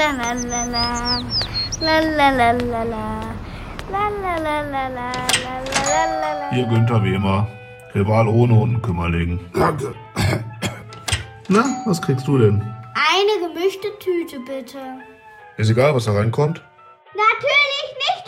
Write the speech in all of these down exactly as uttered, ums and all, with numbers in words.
la la la la. La la la la la. La la la la la. La la la la. Hier Günther wie immer. Rival ohne Hundenkümmerling. Danke. Na, was kriegst du denn? Eine gemischte Tüte, bitte. Ist egal, was da reinkommt. Natürlich nicht,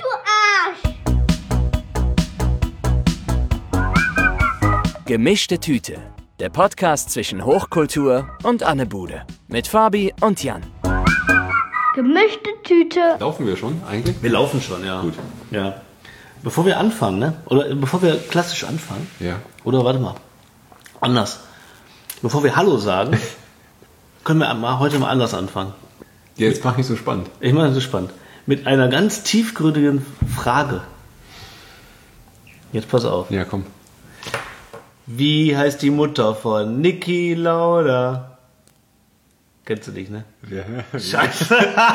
du Arsch! Gemischte Tüte. Der Podcast zwischen Hochkultur und Annebude. Mit Fabi und Jan. Gemischte Tüte. Laufen wir schon eigentlich? Wir laufen schon, ja. Gut. Ja. Bevor wir anfangen, ne? Oder bevor wir klassisch anfangen. Ja. Oder warte mal. Anders. Bevor wir Hallo sagen, können wir mal heute mal anders anfangen. Jetzt mach ich so spannend. Ich mache das so spannend. Mit einer ganz tiefgründigen Frage. Jetzt pass auf. Ja, komm. Wie heißt die Mutter von Niki Lauda? Kennst du dich, ne? Ja. Scheiße.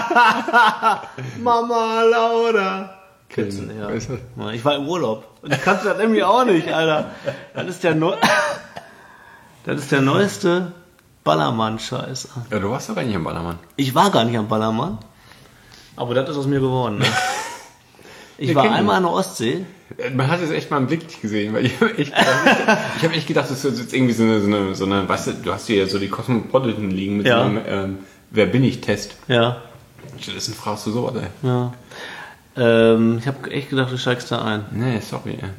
Mama Lauda. Kennst du nicht, ja. Weißt du? Ich war im Urlaub. Und ich kannte das nämlich auch nicht, Alter. Das ist der, Neu das ist der neueste Ballermann-Scheiß. Ja, du warst doch gar nicht am Ballermann. Ich war gar nicht am Ballermann. Aber das ist aus mir geworden, ne? Ich Wir war kennen einmal ihn. an der Ostsee. Man hat es echt mal im Blick nicht gesehen, weil ich habe echt, ich hab echt gedacht, das ist jetzt irgendwie so eine, so eine, so eine, weißt du, du hast hier ja so die Cosmopolitan liegen mit Ja. so einem, ähm, wer bin ich Test. Ja. Stattdessen fragst du sowas, ey. Ja. Ähm, ich habe echt gedacht, du steigst da ein. Nee, sorry, ey.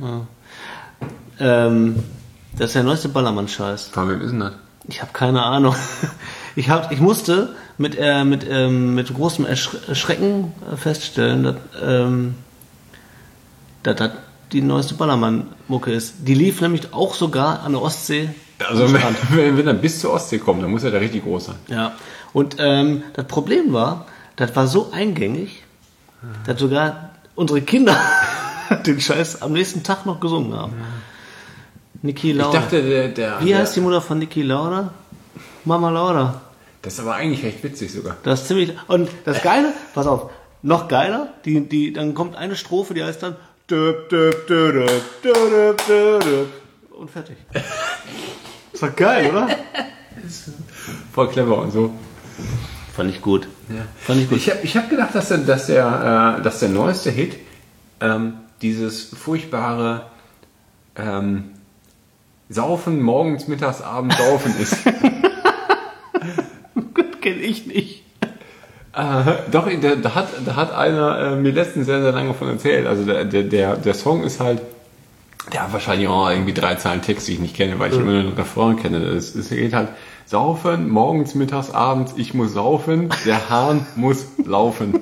Ähm, das ist der neueste Ballermann-Scheiß. Von wem ist denn das? Ich habe keine Ahnung. Ich, hab, ich musste mit, äh, mit, ähm, mit großem Ersch- Erschrecken feststellen, dass, ähm, dass das die neueste Ballermann-Mucke ist. Die lief nämlich auch sogar an der Ostsee. Also am wenn, Strand. wenn, wenn er bis zur Ostsee kommt, dann muss er da richtig groß sein. Ja. Und ähm, das Problem war, das war so eingängig, dass sogar unsere Kinder den Scheiß am nächsten Tag noch gesungen haben. Niki Ich Lauda. dachte, der, der, Wie der, heißt die Mutter von Niki Lauda? Mama Lauda. das ist aber eigentlich recht witzig sogar. Das ist ziemlich. Und das Geile, pass auf, noch geiler, die, die, dann kommt eine Strophe, die heißt dann döp, döp, döp, döp, döp, döp, döp. Und fertig. Ist doch geil, oder? Voll clever und so. Fand ich gut. Ja. Fand ich gut. Ich habe ich hab gedacht, dass der, dass der, äh, dass der neueste Hit ähm, dieses furchtbare ähm, Saufen, morgens, mittags, abends saufen ist. Gut, kenn ich nicht. äh, doch, da, da, hat, da hat einer äh, mir letztens sehr, sehr lange von erzählt. Also der, der, der, der Song ist halt, der hat wahrscheinlich auch irgendwie drei Zeilen Text, die ich nicht kenne, weil ich immer nur den Refrain kenne. Es, es geht halt saufen, morgens, mittags, abends, ich muss saufen, der Hahn muss laufen.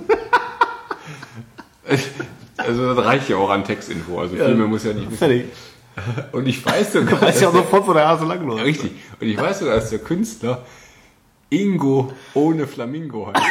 Also das reicht ja auch an Textinfo, also viel mehr muss ja nicht wissen. Fertig. Und ich weiß sogar, Du weißt ja auch dass sofort, wo der Hase lang läuft. der, richtig, und ich weiß sogar, dass der Künstler Ingo ohne Flamingo heißt.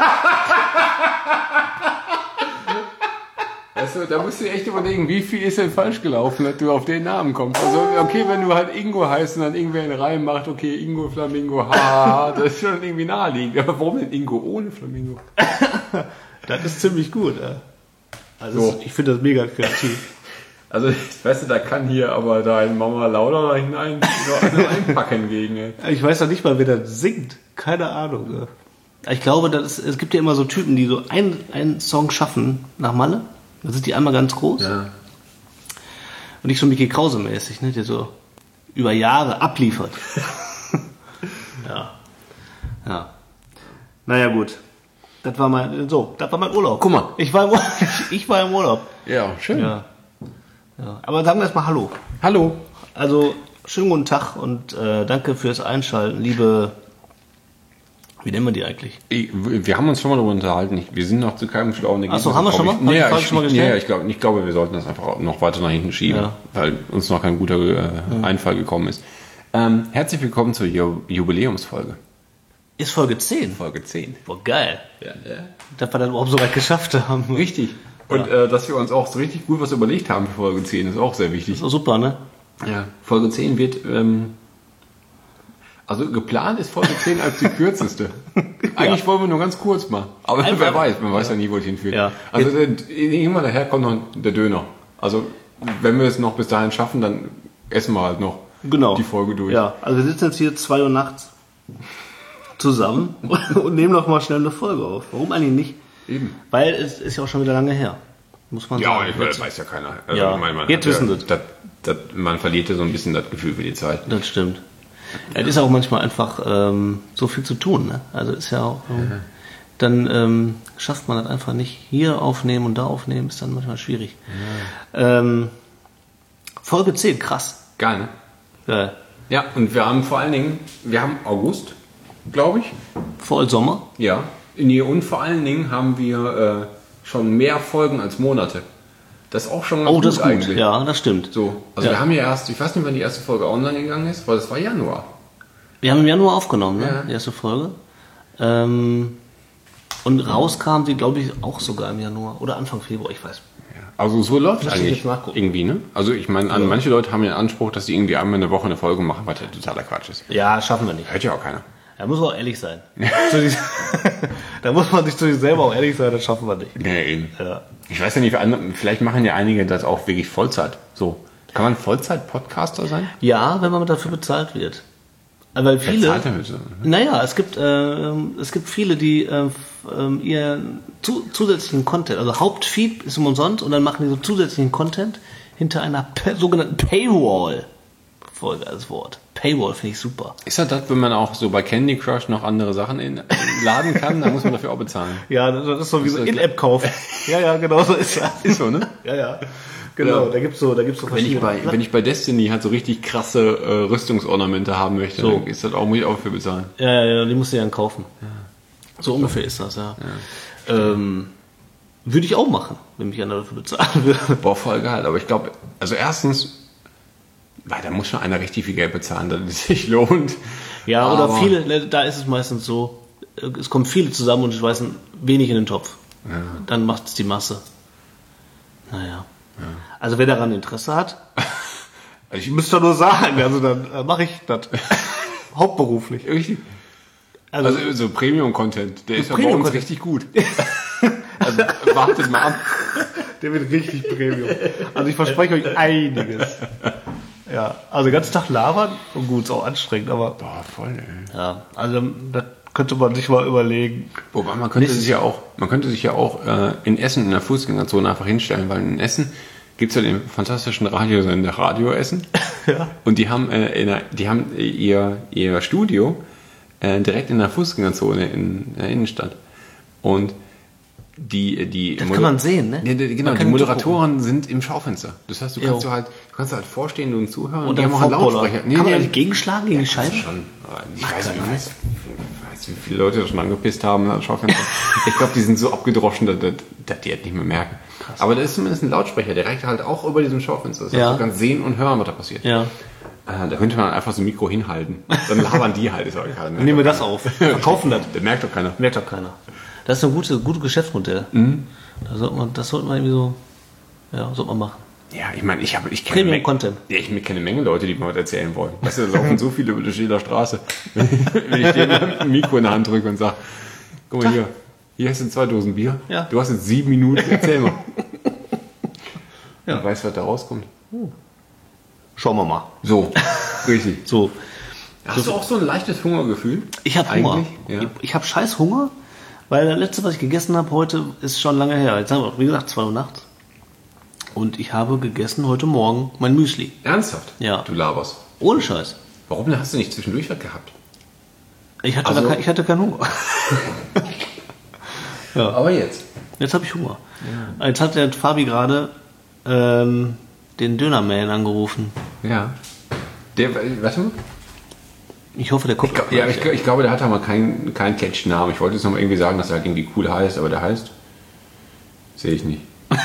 Weißt du, da musst du echt überlegen, wie viel ist denn falsch gelaufen, dass du auf den Namen kommst. Also, okay, wenn du halt Ingo heißt und dann irgendwer einen Reim macht, okay, Ingo, Flamingo, haha, das ist schon irgendwie naheliegend. Aber warum denn Ingo ohne Flamingo? Das ist ziemlich gut. Ja. Also So. es- ich finde das mega kreativ. Also, weißt du, da kann hier aber dein Mama Lauda hinein nur einpacken gegen. Ey. Ich weiß doch nicht mal, wer das singt. Keine Ahnung. Ja. Ich glaube, das ist, es gibt ja immer so Typen, die so einen, einen Song schaffen nach Malle. Dann sind die einmal ganz groß. Ja. Und nicht so Mickey Krause mäßig, ne, der so über Jahre abliefert. Ja. Ja. Naja, gut. Das war mein, so, das war mein Urlaub. Guck mal. Ich war im Urlaub. Ich war im Urlaub. Ja, schön. Ja. Ja. Aber sagen wir erstmal Hallo. Hallo. Also, schönen guten Tag und äh, danke fürs Einschalten, liebe. Wie nennen wir die eigentlich? Ich, wir haben uns schon mal darüber unterhalten. Ich, wir sind noch zu keinem schlauen Ergebnis. Ach so, haben wir schon mal? Ich, Hab ich nee, die Frage ich, schon mal ich, gestellt? nee, ich, glaub, ich glaube, wir sollten das einfach noch weiter nach hinten schieben, Ja. weil uns noch kein guter äh, Einfall gekommen ist. Ähm, herzlich willkommen zur Ju Jubiläumsfolge. Ist Folge zehn. Folge zehn. Boah, geil. Ja, ja. Dass wir das überhaupt so weit geschafft haben. Richtig. Und äh, dass wir uns auch so richtig gut was überlegt haben für Folge zehn, ist auch sehr wichtig. Ist auch super, ne? Ja. Folge zehn wird, ähm, also geplant ist Folge zehn als die kürzeste. Eigentlich wollen wir nur ganz kurz mal. Aber Einfach- wer weiß, man weiß ja nie, wo es hinführt. Ja. Also äh, irgendwann daher kommt noch der Döner. Also wenn wir es noch bis dahin schaffen, dann essen wir halt noch Genau. die Folge durch. Ja, also wir sitzen jetzt hier zwei Uhr nachts, zusammen und nehmen noch mal schnell eine Folge auf. Warum eigentlich nicht? Eben. Weil es ist ja auch schon wieder lange her. Muss man Ja, sagen. ich, das weiß ja keiner. Also, Ja, ich meine, man jetzt hat wissen ja, das. das, das. Man verliert ja so ein bisschen das Gefühl für die Zeit. Das stimmt. Es ist auch manchmal einfach ähm, so viel zu tun. Ne? Also ist ja auch, ähm, dann ähm, schafft man das einfach nicht. Hier aufnehmen und da aufnehmen ist dann manchmal schwierig. Ja. Ähm, Folge zehn, krass. Geil, ne? Geil. Ja, und wir haben vor allen Dingen, wir haben August, glaube ich. Voll Sommer. Ja. Nee, und vor allen Dingen haben wir äh, schon mehr Folgen als Monate. Das ist auch schon ganz Oh, das ist gut. eigentlich. Ja, das stimmt. So, also Ja. wir haben ja erst, ich weiß nicht, wann die erste Folge online gegangen ist, weil das war Januar. Wir haben im Januar aufgenommen, ne? Ja. Die erste Folge. Ähm, und rauskam die, glaube ich, auch sogar im Januar oder Anfang Februar, ich weiß. Also so läuft es Lass mich eigentlich jetzt nachgucken. irgendwie, ne? Also ich meine, an manche Leute haben ja den Anspruch, dass sie irgendwie einmal in der Woche eine Folge machen, was ja totaler Quatsch ist. Ja, schaffen wir nicht. Hört ja auch keiner. Da muss man auch ehrlich sein. Zu sich- da muss man sich zu sich selber auch ehrlich sein, das schaffen wir nicht. Nee, eben. Ja. Ich weiß ja nicht, vielleicht machen ja einige das auch wirklich Vollzeit. So. Kann man Vollzeit-Podcaster sein? Ja, wenn man dafür bezahlt wird. Weil viele. Bezahlt damit so. Naja, es gibt, äh, es gibt viele, die äh, äh, ihren zu, zusätzlichen Content, also Hauptfeed ist umsonst und dann machen die so zusätzlichen Content hinter einer pa- sogenannten Paywall. Voll geiles Wort. Paywall finde ich super. Ist das das, wenn man auch so bei Candy Crush noch andere Sachen in, laden kann, dann muss man dafür auch bezahlen? Ja, das ist so wie Ist so das- In-App-Kauf. Ja, ja, genau so ist das. Ist so, ne? Ja, ja. Genau, Ja. da gibt's so, da gibt's so Wenn ich, verschiedene. bei, wenn ich bei Destiny halt so richtig krasse äh, Rüstungsornamente haben möchte, So. dann ist das auch, muss ich auch für bezahlen. Ja, ja, ja, die musst du ja dann kaufen. So ungefähr ist das, ja. Ähm, würde ich auch machen, wenn mich einer dafür bezahlen würde. Boah, voll geil. Aber ich glaube, also erstens, weil da muss schon einer richtig viel Geld bezahlen, dass es sich lohnt. Ja, oder Aber- viele, ne, da ist es meistens so, äh, es kommen viele zusammen und schmeißen wenig in den Topf. Dann macht es die Masse. Naja. Also wer daran Interesse hat, Also ich müsst ihr nur sagen, also dann äh, mache ich das hauptberuflich. Richtig. Also, Also so Premium-Content, der ist ja bei uns Premium-Content. richtig gut. Also wartet mal ab. der wird richtig Premium. Also ich verspreche euch einiges. Ja, also den ganzen Tag labern, und gut, ist auch anstrengend, aber Boah, voll, ey. ja, also das könnte man sich mal überlegen. Wobei man könnte sich ja auch, man könnte sich ja auch äh, in Essen in der Fußgängerzone einfach hinstellen, weil in Essen gibt's ja den fantastischen Radiosender Radio Essen. Ja. Und die haben, äh, in der, die haben ihr, ihr Studio äh, direkt in der Fußgängerzone in der Innenstadt. Und die, die Das kann man sehen, ne? Ja, die, genau, Man die kann Moderatoren sind im Schaufenster. Das heißt, du kannst Jo. du halt, du kannst halt vorstehen und zuhören. Und die dann haben auch einen Hauptroller. Lautsprecher. Kann man da nicht gegenschlagen gegen die Scheibe? Schon. Ich weiß, ich weiß, ich weiß, wie viele Leute das schon angepisst haben am Schaufenster. Ich glaube, die sind so abgedroschen, dass, dass, dass die halt nicht mehr merken. Aber da ist zumindest ein Lautsprecher, der reicht halt auch über diesem Schaufenster. Das heißt, Ja. du kannst sehen und hören, was da passiert. Ja. Äh, da könnte man einfach so ein Mikro hinhalten. Dann labern die halt. Ist auch egal. Nehmen wir das auf. Verkaufen das. Das merkt doch keiner. Merkt doch keiner. Das ist ein gutes, gutes Geschäftsmodell. Mhm. Da sollte man, das sollte man irgendwie so, ja, sollte man machen. Ja, ich meine, ich habe, ich kenne Premium Menge- Content. Ja, ich kenne eine Menge Leute, die mir was erzählen wollen. Weißt du, da laufen so viele über die Schäler Straße. Wenn ich denen ein Mikro in der Hand drücke und sage, guck mal hier, hier hast du zwei Dosen Bier. Ja. Du hast jetzt sieben Minuten, erzähl mal. Ja. Und weißt, was da rauskommt? Schauen wir mal. So, richtig. So. Hast du auch so ein leichtes Hungergefühl? Ich habe Hunger. Eigentlich, ja. Ich, ich habe scheiß Hunger, weil das letzte, was ich gegessen habe heute, ist schon lange her. Jetzt haben wir, wie gesagt, zwei Uhr nachts. Und ich habe gegessen heute Morgen mein Müsli. Ernsthaft? Ja. Du laberst. Ohne Scheiß. Warum hast du nicht zwischendurch was gehabt? Ich hatte, Also- da kein, ich hatte keinen Hunger. Aber jetzt. Jetzt habe ich Hunger. Jetzt hat der Fabi gerade ähm, den Dönerman angerufen. Ja. Der, warte mal. Ich hoffe, der guckt. Ja, ich, ich glaube, der hat aber keinen keinen catchy Namen. Ich wollte jetzt noch mal irgendwie sagen, dass er halt irgendwie cool heißt, aber der heißt. Sehe ich nicht.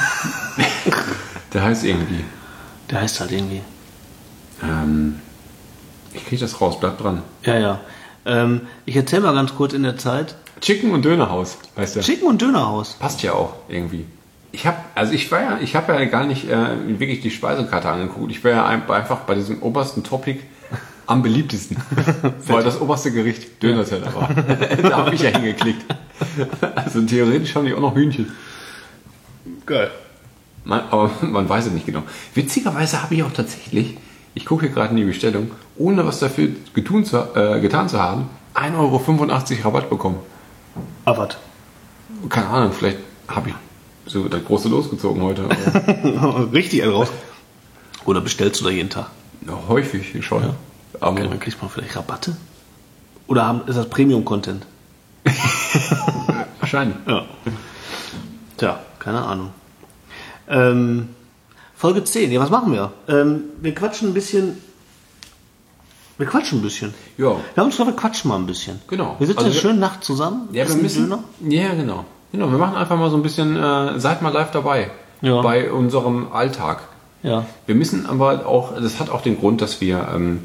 Der heißt irgendwie. Der heißt halt irgendwie. Ähm, ich kriege das raus, bleib dran. Ja, ja. Ähm, ich erzähle mal ganz kurz in der Zeit. Chicken und Dönerhaus, heißt der. Chicken und Dönerhaus. Passt ja auch irgendwie. Ich habe, also ich war ja, ich habe ja gar nicht äh, wirklich die Speisekarte angeguckt. Ich war ja ein- einfach bei diesem obersten Topic am beliebtesten. Weil das oberste Gericht Döner-Teller war. Da habe ich ja hingeklickt. Also theoretisch haben die auch noch Hühnchen. Geil. Man, aber man weiß es nicht genau. Witzigerweise habe ich auch tatsächlich, ich gucke hier gerade in die Bestellung, ohne was dafür getun zu, äh, getan zu haben, ein Euro fünfundachtzig Rabatt bekommen. Ah, was? Keine Ahnung, vielleicht habe ich so das große losgezogen heute. Richtig einen raus. Oder bestellst du da jeden Tag? Ja, häufig schon. Ja. Aber Okay, dann kriegt man vielleicht Rabatte? Oder haben, ist das Premium-Content? wahrscheinlich. Ja. Tja, keine Ahnung. Ähm, Folge zehn, ja, was machen wir? Ähm, wir quatschen ein bisschen. Wir quatschen ein bisschen. Ja. Wir haben uns gesagt, wir quatschen mal ein bisschen. Genau. Wir sitzen Also eine wir- schöne Nacht zusammen. Ja, wir essen müssen. Döner. Ja, genau. Genau, wir machen einfach mal so ein bisschen, äh, seid mal live dabei. Ja. Bei unserem Alltag. Ja. Wir müssen aber auch, das hat auch den Grund, dass wir, ähm,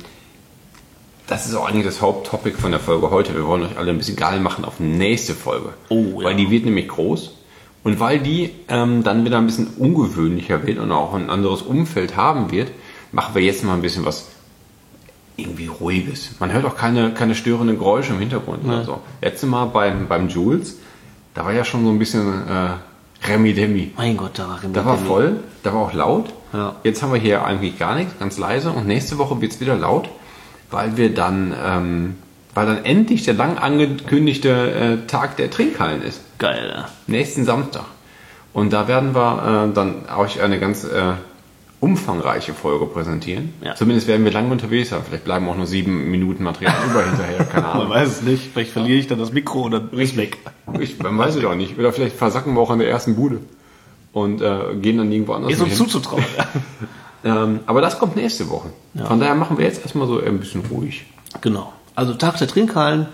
das ist auch eigentlich das Haupttopic von der Folge heute. Wir wollen euch alle ein bisschen geil machen auf die nächste Folge. Oh, ja. Weil die wird nämlich groß. Und weil die ähm, dann wieder ein bisschen ungewöhnlicher wird und auch ein anderes Umfeld haben wird, machen wir jetzt mal ein bisschen was irgendwie Ruhiges. Man hört auch keine, keine störenden Geräusche im Hintergrund. Oder so. Letztes Mal beim, beim Jules, da war ja schon so ein bisschen äh, Remi Demi. Mein Gott, da war Da war voll, da war auch laut. Ja. Jetzt haben wir hier eigentlich gar nichts, ganz leise. Und nächste Woche wird es wieder laut, weil wir dann, ähm, weil dann endlich der lang angekündigte äh, Tag der Trinkhallen ist. Geil, ja. Nächsten Samstag. Und da werden wir äh, dann euch eine ganz äh, umfangreiche Folge präsentieren. Ja. Zumindest werden wir lange unterwegs sein. Vielleicht bleiben auch nur sieben Minuten Material über hinterher. Keine Man Ahnung. weiß es nicht. Vielleicht verliere ich dann das Mikro oder ist weg. Ich, man weiß es auch nicht. Oder vielleicht versacken wir auch in der ersten Bude und äh, gehen dann irgendwo anders Ist uns hin. zuzutrauen. Ähm, aber das kommt nächste Woche. Von daher machen wir jetzt erstmal so ein bisschen ruhig. Genau. Also Tag der Trinkhallen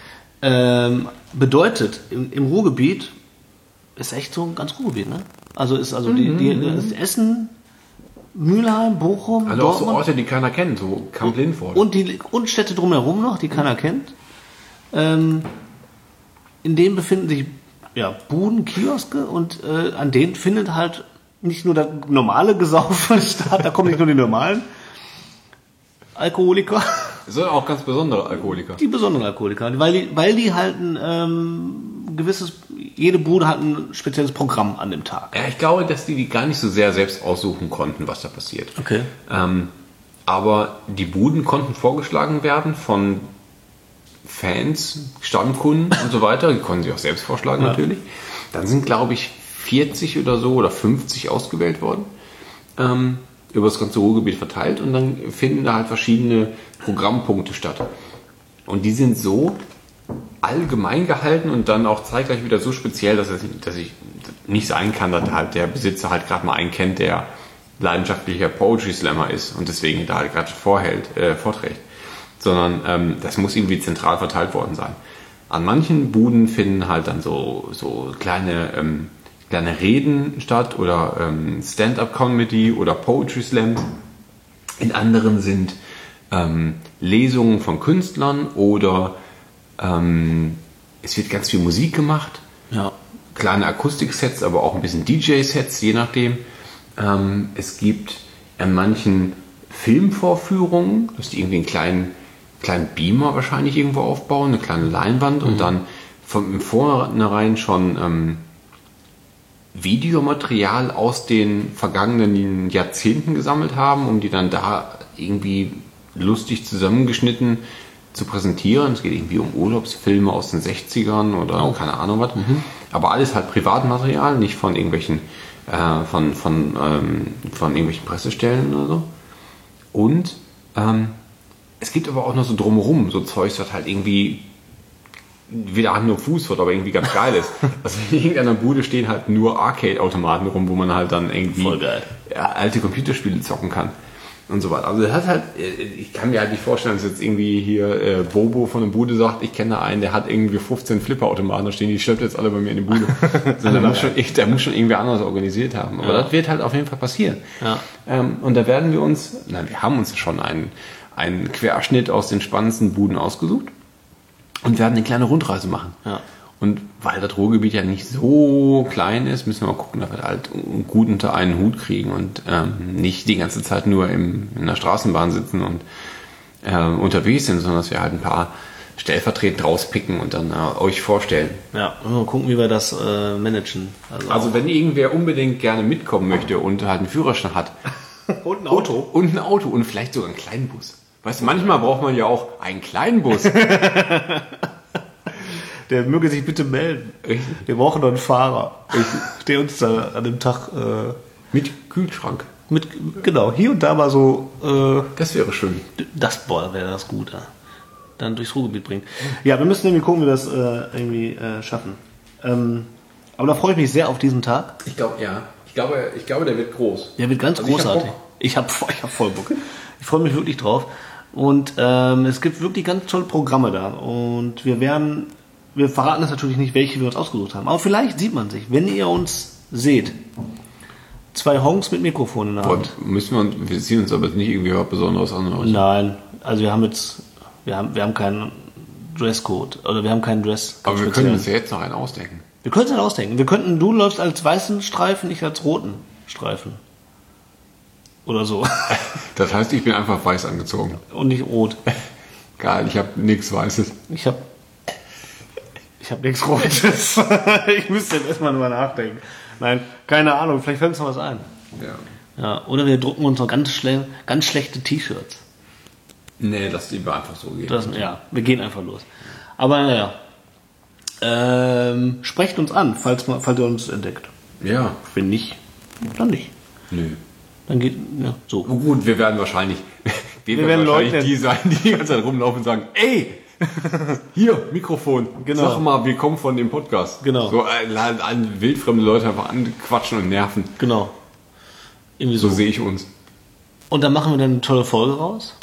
ähm, bedeutet im, im Ruhrgebiet ist echt so ein ganz Ruhrgebiet, ne? Also ist also die, die ist Essen, Mülheim, Bochum, Also auch so Dortmund Orte, die keiner kennt, so Kamp Lindfort. und die und Städte drumherum noch, die keiner kennt. Ähm, in denen befinden sich ja Buden, Kioske und äh, an denen findet halt nicht nur das normale Gesaufe statt, da kommen nicht nur die normalen Alkoholiker, Sondern auch ganz besondere Alkoholiker. die besonderen Alkoholiker, weil die, weil die halt ein ähm, gewisses, jede Bude hat ein spezielles Programm an dem Tag. Ja, ich glaube, dass die die gar nicht so sehr selbst aussuchen konnten, was da passiert. Okay. Ähm, aber die Buden konnten vorgeschlagen werden von Fans, Stammkunden und so weiter. Die konnten sie auch selbst vorschlagen, Ja. natürlich. Dann sind, glaube ich, vierzig oder so oder fünfzig ausgewählt worden. Ähm, über das ganze Ruhrgebiet verteilt. Und dann finden da halt verschiedene Programmpunkte statt. Und die sind so allgemein gehalten und dann auch zeitgleich wieder so speziell, dass es dass ich nicht sein kann, dass halt der Besitzer halt gerade mal einen kennt, der leidenschaftlicher Poetry Slammer ist und deswegen da halt gerade vorhält, äh, vorträgt. Sondern ähm, das muss irgendwie zentral verteilt worden sein. An manchen Buden finden halt dann so, so kleine, ähm, kleine Reden statt oder ähm, Stand-up-Comedy oder Poetry Slams. In anderen sind ähm, Lesungen von Künstlern oder ähm, es wird ganz viel Musik gemacht. Ja. Kleine Akustiksets, aber auch ein bisschen D J-Sets, je nachdem. Ähm, es gibt an manchen Filmvorführungen, dass die irgendwie einen kleinen, kleinen Beamer wahrscheinlich irgendwo aufbauen, eine kleine Leinwand und dann von im Vornherein schon ähm, Videomaterial aus den vergangenen Jahrzehnten gesammelt haben, um die dann da irgendwie lustig zusammengeschnitten zu präsentieren. Es geht irgendwie um Urlaubsfilme aus den sechzigern oder keine Ahnung was. Aber alles halt Privatmaterial, nicht von irgendwelchen äh, von, von, ähm, von irgendwelchen Pressestellen oder so. Und ähm, es gibt aber auch noch so drumherum so Zeugs, was halt irgendwie wieder Hand und Fuß wird, aber irgendwie ganz geil ist. Also in irgendeiner Bude stehen halt nur Arcade-Automaten rum, wo man halt dann irgendwie Voll geil. ja, alte Computerspiele zocken kann. Und so weiter. Also das hat halt, ich kann mir halt nicht vorstellen, dass jetzt irgendwie hier äh, Bobo von der Bude sagt, ich kenne da einen, der hat irgendwie fünfzehn Flipper-Automaten, da stehen die schleppt jetzt alle bei mir in die Bude. Sondern der muss schon, ich, der muss schon irgendwie anders organisiert haben. Aber Ja. das wird halt auf jeden Fall passieren. Ja. Ähm, und da werden wir uns, na, wir haben uns schon einen, einen Querschnitt aus den spannendsten Buden ausgesucht und werden eine kleine Rundreise machen. Ja. Und weil das Ruhrgebiet ja nicht so klein ist, müssen wir mal gucken, dass wir halt gut unter einen Hut kriegen und ähm, nicht die ganze Zeit nur im, in der Straßenbahn sitzen und ähm, unterwegs sind, sondern dass wir halt ein paar stellvertretend rauspicken und dann äh, euch vorstellen. Ja, mal gucken, wie wir das äh, managen. Also wenn irgendwer unbedingt gerne mitkommen möchte und halt einen Führerschein hat und ein Auto. und ein Auto und vielleicht sogar einen kleinen Bus. Weißt du, manchmal braucht man ja auch einen kleinen Bus. Der möge sich bitte melden. Richtig. Wir brauchen noch einen Fahrer, der uns da an dem Tag äh, Mit Kühlschrank. mit, genau, hier und da mal so, äh, Das wäre schön. das, boah, wäre das gut, ja. Dann durchs Ruhrgebiet bringen. Ja, wir müssen irgendwie gucken, wie wir das äh, irgendwie äh, schaffen. Ähm, aber da freue ich mich sehr auf diesen Tag. Ich glaube, ja. Ich glaube, ich glaube, der wird groß. Der wird ganz Also ich hab großartig. Bock. Ich habe ich hab voll Bock. Ich freue mich wirklich drauf. Und ähm, es gibt wirklich ganz tolle Programme da. Und wir werden, wir verraten jetzt natürlich nicht, welche wir uns ausgesucht haben. Aber vielleicht sieht man sich, wenn ihr uns seht. Zwei Honks mit Mikrofon in der Hand. Boah, müssen wir, uns- wir ziehen uns aber nicht irgendwie was Besonderes an. Oder? Nein, also wir haben jetzt, wir haben, wir haben keinen Dresscode. Oder wir haben keinen Dress. Aber wir speziell. können uns ja jetzt noch einen ausdenken. Wir können es halt ausdenken. Wir könnten, du läufst als weißen Streifen, ich als roten Streifen. Oder so. Das heißt, ich bin einfach weiß angezogen. Und nicht rot. Geil, ich habe nichts Weißes. Ich hab. Ich hab nichts Rotes. Ich müsste jetzt erstmal drüber nachdenken. Nein, keine Ahnung, vielleicht fällt uns noch was ein. Ja. Ja, oder wir drucken uns noch ganz, schle ganz schlechte T-Shirts. Nee, lass lieber einfach so gehen. Das- Ja, wir gehen einfach los. Aber naja. Ähm, sprecht uns an, falls, mal, falls ihr uns entdeckt. Ja. Wenn nicht, dann nicht. Nö. Dann geht, ja, so. Oh, gut, wir werden wahrscheinlich, wir, Wir werden werden wahrscheinlich Leute- die sein, die die ganze Zeit rumlaufen und sagen, ey, hier, Mikrofon, Genau. sag mal, wir kommen von dem Podcast. Genau. So äh, an wildfremde Leute einfach anquatschen und nerven. Genau. Irgendwie So so. sehe ich uns. Und dann machen wir dann eine tolle Folge raus.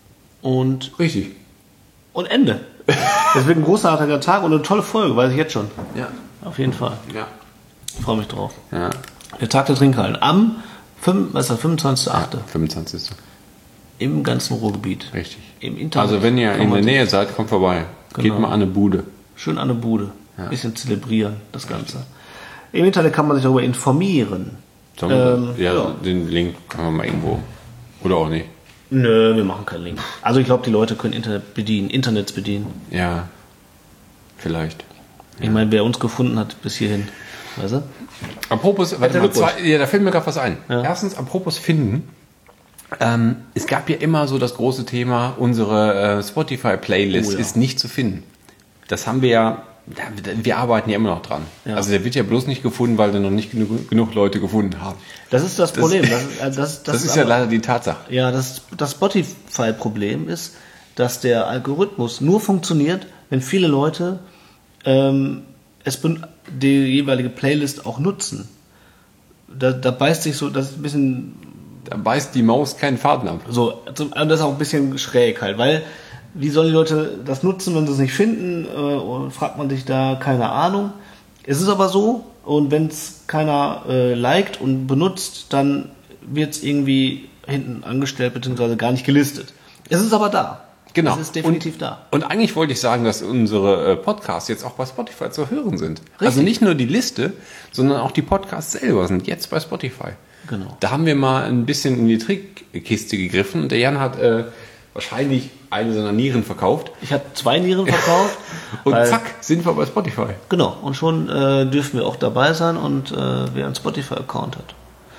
Und, Richtig. und Ende. Das wird ein großartiger Tag und eine tolle Folge, weiß ich jetzt schon. Ja. Auf jeden Fall. Ja. Ich freue mich drauf. Ja. Der Tag der Trinkhallen am fünf, was ist das, fünfundzwanzigsten achten fünfundzwanzigsten im ganzen Ruhrgebiet. Richtig. Im Internet. Also wenn ihr Kann in der man Nähe seid, kommt vorbei. Geht Genau. mal an eine Bude. schön an der Bude. Ein bisschen zelebrieren, das Ganze. Im Internet kann man sich darüber informieren. Sollen wir Ähm, das- ja, ja. den Link können wir mal irgendwo. Oder auch nicht. Nö, wir machen keinen Link. Also ich glaube, die Leute können Internet bedienen, Internets bedienen. Ja. Vielleicht. Ich meine, wer uns gefunden hat bis hierhin, weißt du? Apropos, warte Herzlichen mal, Glückwunsch. zwei, ja, da fällt mir gerade was ein. Ja. Erstens, apropos finden. Ähm, es gab ja immer so das große Thema, unsere äh, Spotify-Playlist Oh ja. ist nicht zu finden. Das haben wir ja, ja, wir- wir arbeiten ja immer noch dran. Ja. Also der wird ja bloß nicht gefunden, weil da noch nicht genug, genug Leute gefunden haben. Das ist das Problem. Das, ist, äh, das, Das, ist ja aber- leider die Tatsache. Ja, das, das Spotify-Problem ist, dass der Algorithmus nur funktioniert, wenn viele Leute ähm, es ben- die jeweilige Playlist auch nutzen. Da, da beißt sich so, das ist ein bisschen Da beißt die Maus keinen Faden ab. so, zum- also das ist auch ein bisschen schräg halt, weil wie sollen die Leute das nutzen, wenn sie es nicht finden? Äh, und fragt man sich da, keine Ahnung. Es ist aber so, und wenn es keiner äh, liked und benutzt, dann wird es irgendwie hinten angestellt beziehungsweise gar nicht gelistet. Es ist aber da. Genau. Es ist definitiv und, da. Und eigentlich wollte ich sagen, dass unsere äh, Podcasts jetzt auch bei Spotify zu hören sind. Also nicht nur die Liste, sondern auch die Podcasts selber sind jetzt bei Spotify. Genau. Da haben wir mal ein bisschen in die Trickkiste gegriffen und der Jan hat äh, wahrscheinlich eine seiner Nieren verkauft. Ich habe zwei Nieren verkauft. Und weil- zack, sind wir bei Spotify. Genau, und schon äh, dürfen wir auch dabei sein und äh, wer einen Spotify-Account hat.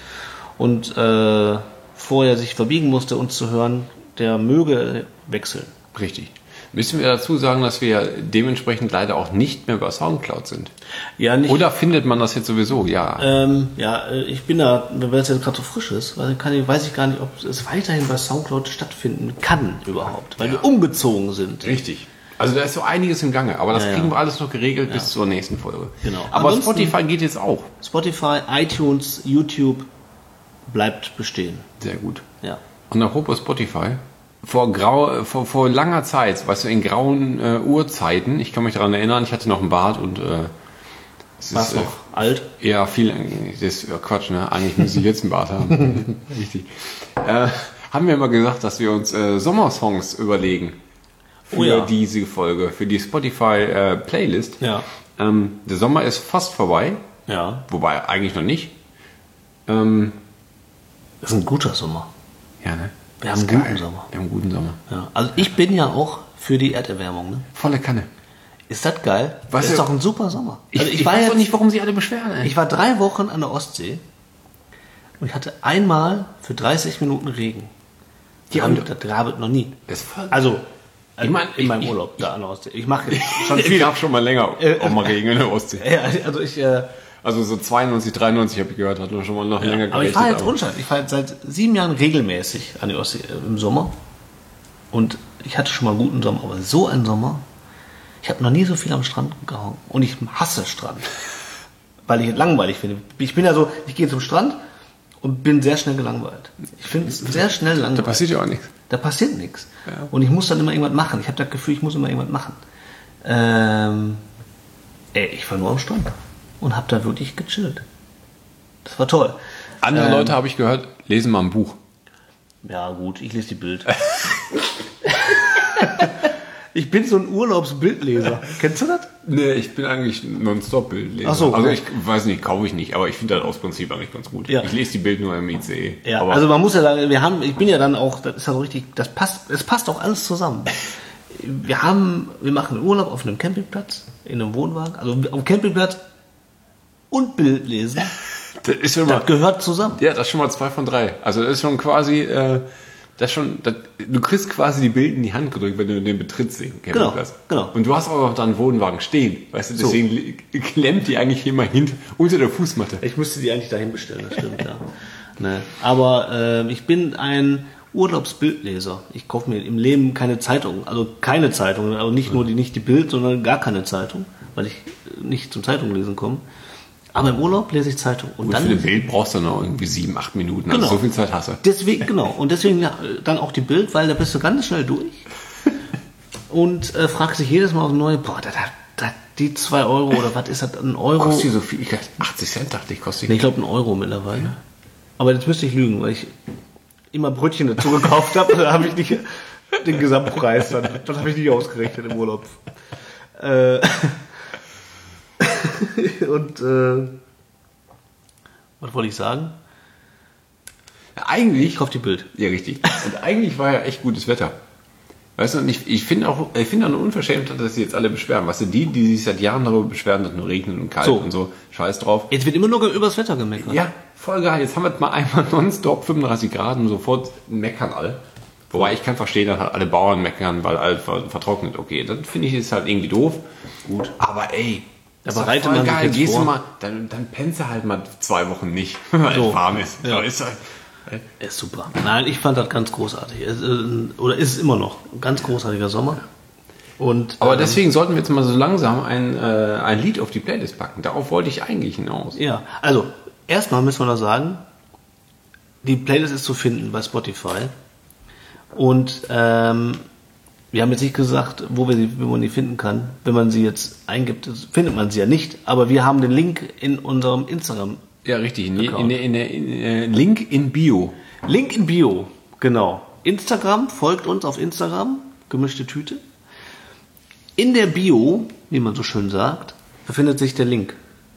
Und äh, vorher sich verbiegen musste, uns zu hören, der möge wechseln. Richtig. Müssen wir dazu sagen, dass wir dementsprechend leider auch nicht mehr bei Soundcloud sind? Ja, nicht. Oder findet man das jetzt sowieso? Ja. Ähm, ja, äh, ich bin da, wenn es jetzt gerade so frisch ist, weil kann ich, weiß ich gar nicht, ob es weiterhin bei Soundcloud stattfinden kann überhaupt, weil wir umgezogen sind. Richtig. Also da ist so einiges im Gange, aber das Ja, ja. kriegen wir alles noch geregelt bis zur nächsten Folge. Genau. Aber Ansonsten- Spotify geht jetzt auch. Spotify, iTunes, YouTube bleibt bestehen. Sehr gut. Ja. Und apropos Spotify, vor, grau, vor, vor langer Zeit, weißt du, in grauen äh, Urzeiten, ich kann mich daran erinnern, ich hatte noch einen Bart und äh, es Warst ist noch alt? Äh, ja viel, das ist ja Quatsch, ne? Eigentlich müsste ich jetzt einen Bart haben. Richtig. Äh, haben wir immer gesagt, dass wir uns äh, Sommersongs überlegen für Oh ja. diese Folge, für die Spotify äh, Playlist. Ja. Ähm, der Sommer ist fast vorbei, Ja. wobei eigentlich noch nicht. Ähm, Das ist ein guter Sommer. ja, ne? Wir Das haben ist einen geil. guten Sommer. Wir haben einen guten Sommer. Ja. Also ich bin ja auch für die Erderwärmung. Ne? Volle Kanne. Ist das geil? Was das ist ja- doch ein super Sommer. Ich, Also ich, war weiß jetzt- doch nicht, warum sie alle beschweren. Ey. Ich war drei Wochen an der Ostsee und ich hatte einmal für dreißig Minuten Regen. Die Ja, haben und- das gab es noch nie. Das ist voll- Also, äh, Ich mein, in meinem ich- Urlaub da an der Ostsee. Ich mache jetzt schon Ich viel. gab schon mal länger Äh, auch mal Regen in der Ostsee. Ja, also ich, äh, Also so zweiundneunzig, dreiundneunzig habe ich gehört, hat man schon mal noch länger gerechnet. aber ich fahre jetzt unscheiß. Ich fahre jetzt seit sieben Jahren regelmäßig an die Ostsee äh, im Sommer. Und ich hatte schon mal einen guten Sommer, aber so ein Sommer, ich habe noch nie so viel am Strand gehangen. Und ich hasse Strand. Weil ich es langweilig finde. Ich bin ja so, ich gehe zum Strand und bin sehr schnell gelangweilt. Ich finde es sehr schnell langweilig. Da passiert ja auch nichts. Da passiert nichts. Ja. Und ich muss dann immer irgendwas machen. Ich habe das Gefühl, ich muss immer irgendwas machen. Ähm, ey, ich war nur am Strand und habe da wirklich gechillt. Das war toll. Andere Ähm, Leute, habe ich gehört, lesen mal ein Buch. Ja gut, ich lese die Bild. Ich bin so ein Urlaubsbildleser. Kennst du das? Nee, ich bin eigentlich nonstop Bildleser. Ach so, also okay. ich weiß nicht, kaufe ich nicht, aber ich finde das aus Prinzip eigentlich ganz gut. Ja. Ich lese die Bild nur im I C E. Ja, aber also man muss ja sagen, wir haben, ich bin ja dann auch, das ist ja so richtig, das passt, es passt auch alles zusammen. Wir haben, wir machen Urlaub auf einem Campingplatz, in einem Wohnwagen, also auf dem Campingplatz und Bild lesen, das ist schon mal, das gehört zusammen. ja, das ist schon mal zwei von drei. Also das ist schon quasi, äh, das ist schon, das, du kriegst quasi die Bild in die Hand gedrückt, wenn du den betrittst, den Campingplatz. Genau, genau. Und du hast aber auch da einen Wohnwagen stehen, weißt du, deswegen li- klemmt die eigentlich immer hinter, unter der Fußmatte. Ich müsste die eigentlich dahin bestellen, das stimmt, ja. Ne. Aber äh, ich bin ein Urlaubsbildleser. Ich kaufe mir im Leben keine Zeitung, also keine Zeitung, also nicht nur die, nicht die Bild, sondern gar keine Zeitung, weil ich nicht zum Zeitung lesen komme. Aber im Urlaub lese ich Zeitung. Und Und dann für ein Bild brauchst du noch irgendwie sieben, acht Minuten, also Genau. so viel Zeit hast du. Deswegen, genau. Und deswegen ja, dann auch die Bild, weil da bist du ganz schnell durch. Und äh, fragst dich jedes Mal aufs Neue, boah, das, das, die zwei Euro oder was ist das, ein Euro? Kostet die so viel? Ich dachte, achtzig Cent dachte ich, kostet die. Nee, ich glaube ein Euro mittlerweile. Aber jetzt müsste ich lügen, weil ich immer Brötchen dazu gekauft habe. Da habe ich nicht den Gesamtpreis, dann, das habe ich nicht ausgerechnet im Urlaub. Äh, und äh, was wollte ich sagen? Eigentlich, Ich kaufe die Bild. ja richtig. Und eigentlich war ja echt gutes Wetter. Weißt du, und ich, ich finde auch, ich finde auch eine Unverschämtheit, dass sie jetzt alle beschweren. Weißt du, die, die sich seit Jahren darüber beschweren, dass es nur regnet und kalt So. und so, scheiß drauf. Jetzt wird immer nur übers Wetter gemeckert. Ja, voll geil. Jetzt haben wir mal einmal nonstop fünfunddreißig Grad und sofort meckern alle. Wobei ich kann verstehen, dass halt alle Bauern meckern, weil alles ver- vertrocknet. Okay, das finde ich ist halt irgendwie doof. Gut. Aber ey, das Da ist bereitet doch voll man sich geil. jetzt Gehst vor. du mal, dann, dann pennst du halt mal zwei Wochen nicht, weil So. es warm ist. Ja. So ist halt, Ist super. Nein, ich fand das ganz großartig. Es, äh, oder ist es immer noch. Ein ganz großartiger Sommer. Und, Aber ähm, deswegen sollten wir jetzt mal so langsam ein, äh, ein Lied auf die Playlist packen. Darauf wollte ich eigentlich hinaus. Ja, also erstmal müssen wir noch sagen, die Playlist ist zu finden bei Spotify. Und ähm, wir haben jetzt nicht gesagt, wo, wir sie, wo man die finden kann. Wenn man sie jetzt eingibt, findet man sie ja nicht. Aber wir haben den Link in unserem Instagram. Ja, richtig. In, in, in, in, in, äh, Link in Bio. Link in Bio, genau. Instagram, folgt uns auf Instagram, gemischte Tüte. In der Bio, wie man so schön sagt, befindet sich der Link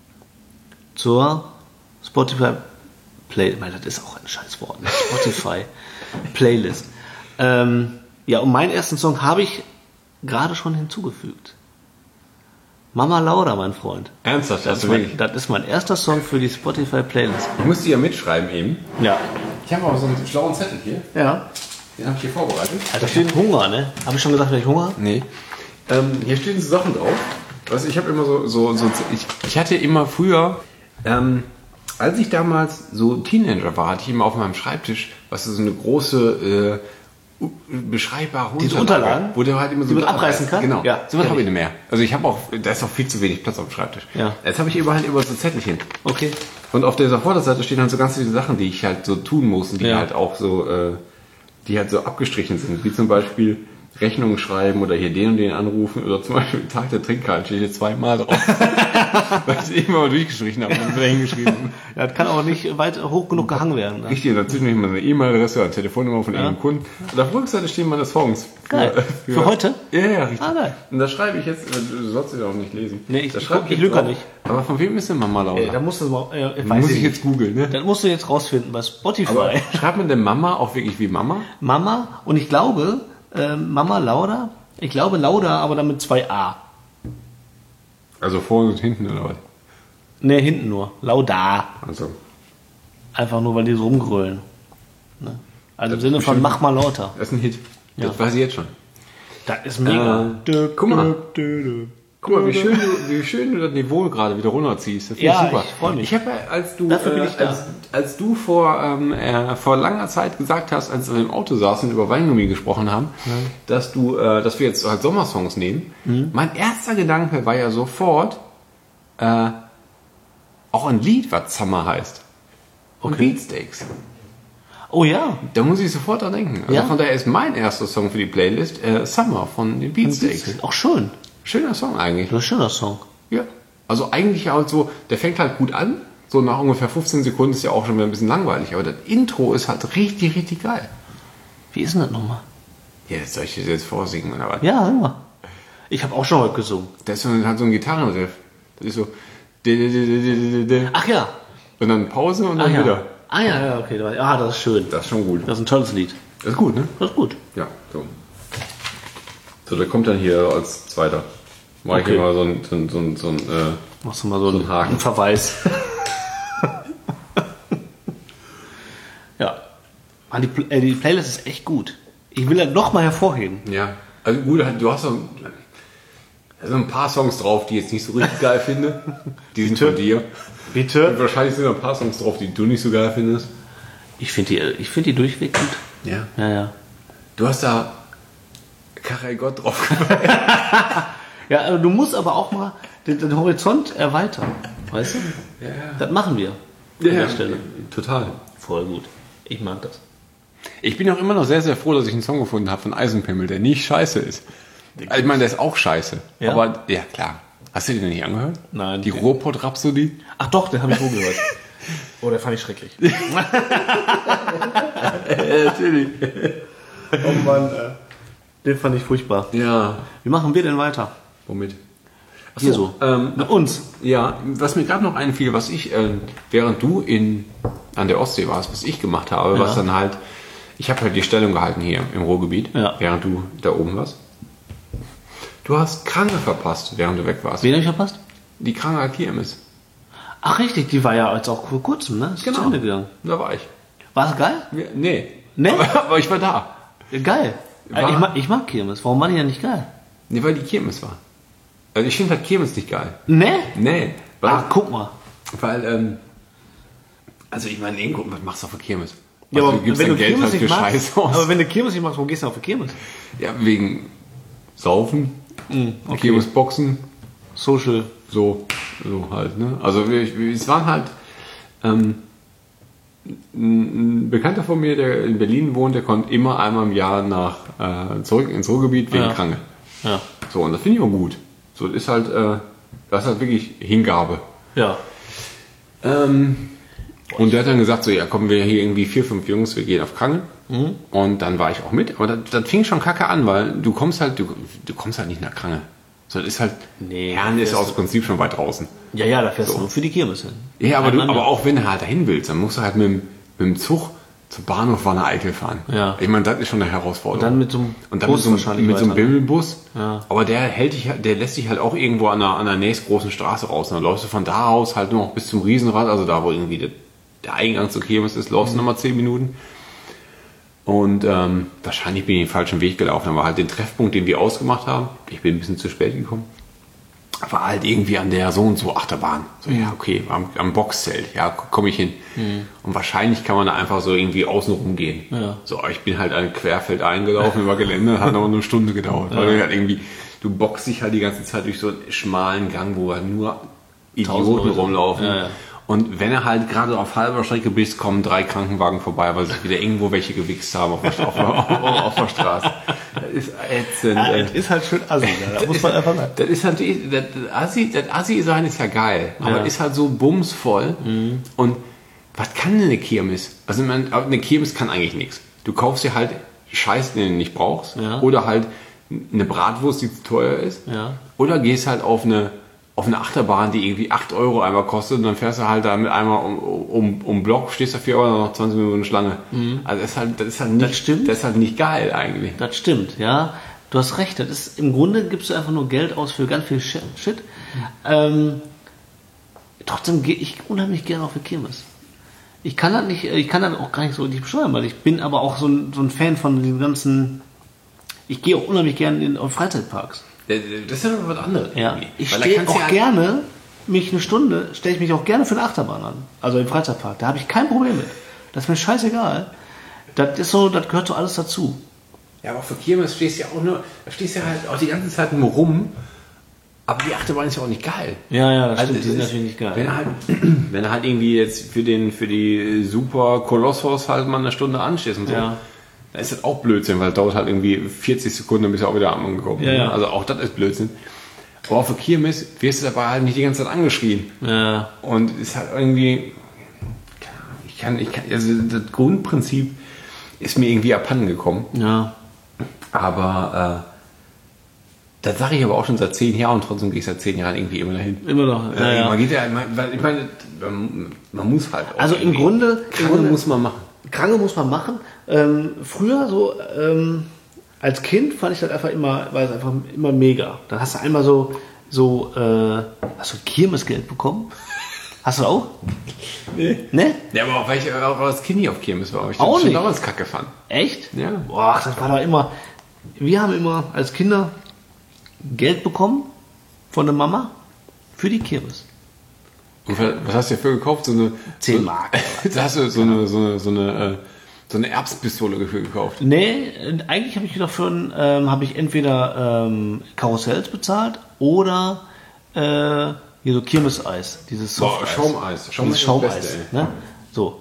zur Spotify Play. Weil das ist auch ein scheiß Wort. Ne? Spotify Playlist. Ähm, ja, und meinen ersten Song habe ich gerade schon hinzugefügt. Mama Laura, mein Freund. Ernsthaft? Das Das ist, mein, das ist mein erster Song für die Spotify Playlist. Ich musste ja mitschreiben eben. Ja. Ich habe auch so einen schlauen Zettel hier. Ja. Den habe ich hier vorbereitet. Alter, ich hab Hunger, ne? Habe ich schon gesagt, dass ich Hunger habe? Nee. Ähm, hier stehen so Sachen drauf. Also ich habe immer so, so, so ich, ich hatte immer früher, ähm, als ich damals so Teenager war, hatte ich immer auf meinem Schreibtisch, was ist so eine große, äh, beschreibbare Diese Unterlage, Unterlagen? wo du halt immer so Die man Blätter abreißen reißt. kann? Genau. Ja, So was kenn habe ich ich. nicht mehr. Also ich habe auch, da ist auch viel zu wenig Platz auf dem Schreibtisch. Ja. Jetzt habe ich immer halt immer so Zettelchen. Okay. Und auf dieser Vorderseite stehen halt so ganz viele Sachen, die ich halt so tun muss und die Ja. halt auch so, äh, die halt so abgestrichen sind. Wie zum Beispiel Rechnungen schreiben oder hier den und den anrufen oder zum Beispiel Tag der Trinkkarte steht hier zweimal drauf. Weil ich es immer mal durchgestrichen habe und wieder hingeschrieben. Ja, das kann auch nicht weit hoch genug gehangen werden. Ne? Richtig, dazwischen immer eine E-Mail-Adresse oder eine Telefonnummer von Ja. irgendeinem Kunden. Und auf der Rückseite stehen meine Songs. Geil. Für heute? Ja, ja, richtig. Ah, geil. Und da schreibe ich jetzt, äh, du sollst sie auch nicht lesen. Nee, ich- da ich schreibe guck- ich jetzt lüge drauf. nicht. Aber von wem ist denn Mama Laura? Ey, da musst du mal, äh, Muss ich jetzt googeln, ne? Das musst du jetzt rausfinden bei Spotify. Aber schreibt man denn Mama auch wirklich wie Mama? Mama, und ich glaube, äh, Mama Lauda, ich glaube Lauda, aber dann mit zwei A. Also vorne und hinten oder was? Ne, hinten nur. Lauda. Also. Einfach nur, weil die so rumgrölen. Ne? Also im Sinne von mach mal lauter. Das ist ein Hit. Ja. Das weiß ich jetzt schon. Das ist mega. Äh, guck mal. Guck mal, wie schön du, wie schön du das Niveau gerade wieder runterziehst. Das finde Ja, ich super. ich freu mich. Ich habe ja, als du, Dafür bin äh, ich da. als, als du vor, ähm, äh, vor langer Zeit gesagt hast, als wir im Auto saßen und über Weingummi gesprochen haben, dass du, äh, dass wir jetzt halt Sommersongs nehmen. Mhm. Mein erster Gedanke war ja sofort, äh, auch ein Lied, was Summer heißt. Und Okay. Beatsteaks. Oh ja. Da muss ich sofort dran denken. Also Ja? von daher ist mein erster Song für die Playlist äh, Summer von den Beatsteaks. Auch schön. Schöner Song eigentlich. Das ist ein schöner Song. Ja. Also eigentlich halt so, der fängt halt gut an. So nach ungefähr fünfzehn Sekunden ist ja auch schon wieder ein bisschen langweilig. Aber das Intro ist halt richtig, richtig geil. Wie ist denn das nochmal? Ja, soll ich das jetzt vorsingen oder was? Ja, sag mal. Ich habe auch schon heute gesungen. Das ist so, halt so ein Gitarrenriff. Das ist so. Ach ja. Und dann Pause und Ah dann ja. wieder. Ah ja, ja, okay. Ah, das ist schön. Das ist schon gut. Das ist ein tolles Lied. Das ist gut, ne? Das ist gut. Ja, so. So, der kommt dann hier als zweiter. Mach ich Okay. hier mal so ein, so ein, so ein, so ein äh, Machst du mal so einen, einen Haken. einen Verweis. Ja. Ah, die, Pl- äh, die Playlist ist echt gut. Ich will das nochmal hervorheben. ja. Also gut, du hast so, so ein paar Songs drauf, die ich jetzt nicht so richtig geil finde. Die sind von dir. Und Bitte? wahrscheinlich sind noch ein paar Songs drauf, die du nicht so geil findest. Ich finde die, ich find die durchweg gut. Ja. Ja, ja. Du hast da Karel Gott drauf gemacht. Ja, also du musst aber auch mal den, den Horizont erweitern. Weißt du? Ja, ja. Das machen wir. An der Stelle. Total. Voll gut. Ich mag das. Ich bin auch immer noch sehr, sehr froh, dass ich einen Song gefunden habe von Eisenpimmel, der nicht scheiße ist. Also ich meine, der ist auch scheiße. Ja? Aber, ja klar. Hast du den nicht angehört? Nein. Die Ruhrpott-Rhapsodie? Ach doch, den habe ich wohl gehört. Oh, der fand ich schrecklich. Natürlich. Oh Mann, äh. Den fand ich furchtbar. Ja. Wie machen wir denn weiter? Womit? Ach Hier so. Ähm, Mit uns. ja, was mir gerade noch einfiel, was ich, äh, während du in, an der Ostsee warst, was ich gemacht habe, Ja. was dann halt, ich habe halt die Stellung gehalten hier im Ruhrgebiet, Ja. während du da oben warst. Du hast Kranke verpasst, während du weg warst. Wen habe ich verpasst? Die Kranke Kirmes. Ach richtig, die war ja jetzt auch vor kurzem, ne? Ist Genau. zu Ende gegangen. Da war ich. War es geil? Ja, nee. Nee? Aber, aber ich war da. Ja, geil. War- Ich mag, ich mag Kirmes. Warum war die ja nicht geil? Nee, weil die Kirmes war. Also ich finde halt Kirmes nicht geil. Ne? Nee. Weil, Ach, guck mal. weil ähm, also ich meine, irgendwo, was machst du auf der Kirmes? Ja, Also, aber gibst wenn du dein Geld Kirmes halt nicht für magst, Scheiß aus. aber wenn du Kirmes nicht magst, wo gehst du denn auf die Kirmes? Ja, wegen Saufen, okay. Kirmesboxen, Social. so, so halt, ne? Also wir, wir, es waren halt ähm, ein Bekannter von mir, der in Berlin wohnt, der konnte immer einmal im Jahr nach äh, zurück ins Ruhrgebiet wegen Ja. Kranke. Ja. So, und das finde ich auch gut. So, das ist halt, äh, das ist halt wirklich Hingabe. Ja. Ähm, und der hat dann gesagt, so, ja, kommen wir hier irgendwie vier, fünf Jungs, wir gehen auf Krange. Mhm. Und dann war ich auch mit. Aber das, das fing schon kacke an, weil du kommst halt, du, du kommst halt nicht nach Krange. So, das ist halt, Nee, Herne ist fährst aus Prinzip schon weit draußen. Ja, ja, da fährst du nur für die Kirmes hin. Ja, aber, du, Einmal aber auch wenn du halt dahin willst, dann musst du halt mit, dem- mit dem Zug zum Bahnhof Wanne Eickel fahren. Ja. Ich meine, das ist schon eine Herausforderung. Und dann mit so einem Und dann Bus mit so einem, wahrscheinlich mit so einem weiter, ne? Bimmelbus. Ja. Aber der hält dich, halt- der lässt dich halt auch irgendwo an der, an der nächstgroßen Straße raus. Und dann läufst du von da aus halt nur noch bis zum Riesenrad, also da, wo irgendwie der, der Eingang zur Kirmes ist, läufst du nochmal zehn Minuten. Und ähm, wahrscheinlich bin ich den falschen Weg gelaufen. Dann war halt den Treffpunkt, den wir ausgemacht haben. Ich bin ein bisschen zu spät gekommen. War halt irgendwie an der so und so Achterbahn. So, ja, okay, am, am Boxzelt, ja, komme ich hin. Und wahrscheinlich kann man da einfach so irgendwie außen rumgehen. Ja. So, aber ich bin halt an Querfeld eingelaufen über Gelände, hat aber nur eine Stunde gedauert. Weil du halt irgendwie, du boxst dich halt die ganze Zeit durch so einen schmalen Gang, wo halt nur Idioten Leute. rumlaufen. Ja, ja. Und wenn du halt gerade auf halber Strecke bist, kommen drei Krankenwagen vorbei, weil sich wieder irgendwo welche gewichst haben auf der, auf der, auf, auf der Straße. Das ist ätzend. Ja, ey. das ist halt schön assi, da Das muss ist- man einfach sagen. Das ist natürlich, das Assi, das Assi-Sein ist ja geil, aber Ja. ist halt so bumsvoll. Und was kann denn eine Kirmes? Also man, eine Kirmes kann eigentlich nichts. Du kaufst dir halt Scheiß, den du nicht brauchst, Ja. oder halt eine Bratwurst, die zu teuer ist, Ja. oder gehst halt auf eine auf eine Achterbahn, die irgendwie acht Euro einmal kostet, und dann fährst du halt damit einmal um, um, um Block, stehst da vier Euro, noch zwanzig Minuten Schlange. Also das ist halt, das ist halt nicht, Das stimmt. das ist halt nicht geil eigentlich. Das stimmt, ja. Du hast recht. Das ist, im Grunde gibst du einfach nur Geld aus für ganz viel Shit. Ähm, trotzdem gehe ich unheimlich gerne auf die Kirmes. Ich kann das nicht, ich kann das auch gar nicht so richtig beschreiben, weil ich bin aber auch so ein, so ein Fan von den ganzen. Ich gehe auch unheimlich gerne in, in Freizeitparks. Das ist ja noch was anderes. Ja. irgendwie. Ich Weil da stehe kannst du auch ja- gerne, mich eine Stunde, stelle ich mich auch gerne für eine Achterbahn an. Also im Freizeitpark. Da habe ich kein Problem mit. Das ist mir scheißegal. Das ist so, das gehört so alles dazu. Ja, aber auf der Kirmes stehst du ja auch nur, da stehst du ja halt auch die ganze Zeit nur rum. Aber die Achterbahn ist ja auch nicht geil. Ja, ja, das Also stimmt. Die es sind ist- natürlich nicht geil. Wenn er halt, wenn er halt irgendwie jetzt für den, für die Super Kolossos halt mal eine Stunde anstehst und so, Ja. dann ist das auch Blödsinn, weil es dauert halt irgendwie vierzig Sekunden, bis er auch wieder angekommen. Ja, ja. Also auch das ist Blödsinn. Aber auf der Kirmes wirst du dabei halt nicht die ganze Zeit angeschrien. Ja. Und ist halt irgendwie, ich kann, ich kann, also das Grundprinzip ist mir irgendwie abhanden gekommen. Ja. Aber äh, das sage ich aber auch schon seit zehn Jahren und trotzdem gehe ich seit zehn Jahren irgendwie immer dahin. Immer noch. Ja, Äh, ja. Man geht ja, man, weil ich meine, man, man muss halt auch. Also im irgendwie- Grunde, im Krange Grunde muss man machen. Kranke muss man machen. Ähm, früher so ähm, als Kind fand ich das einfach immer, war es einfach immer mega. Dann hast du einmal so so äh, hast du Kirmesgeld bekommen? Hast du auch? Nee. Ne? Ja, aber auch weil ich auch als Kind nie auf Kirmes war, aber ich Auch das schon nicht. damals kacke fand. Echt? Ja. Boah, das war doch immer. Wir haben immer als Kinder Geld bekommen von der Mama für die Kirmes. Und was was hast du dafür gekauft? So eine Zehn so, Mark. Da hast du so eine so eine so eine, äh, so eine Erbspistole dafür gekauft. Nee, äh, eigentlich habe ich dafür ähm, habe ich entweder ähm, Karussells bezahlt oder äh, hier so Kirmeseis, dieses Boah, Softeis. Schaumeis. Dieses Schaumeis ist das Schaumeis. Beste, ey. Ne? So.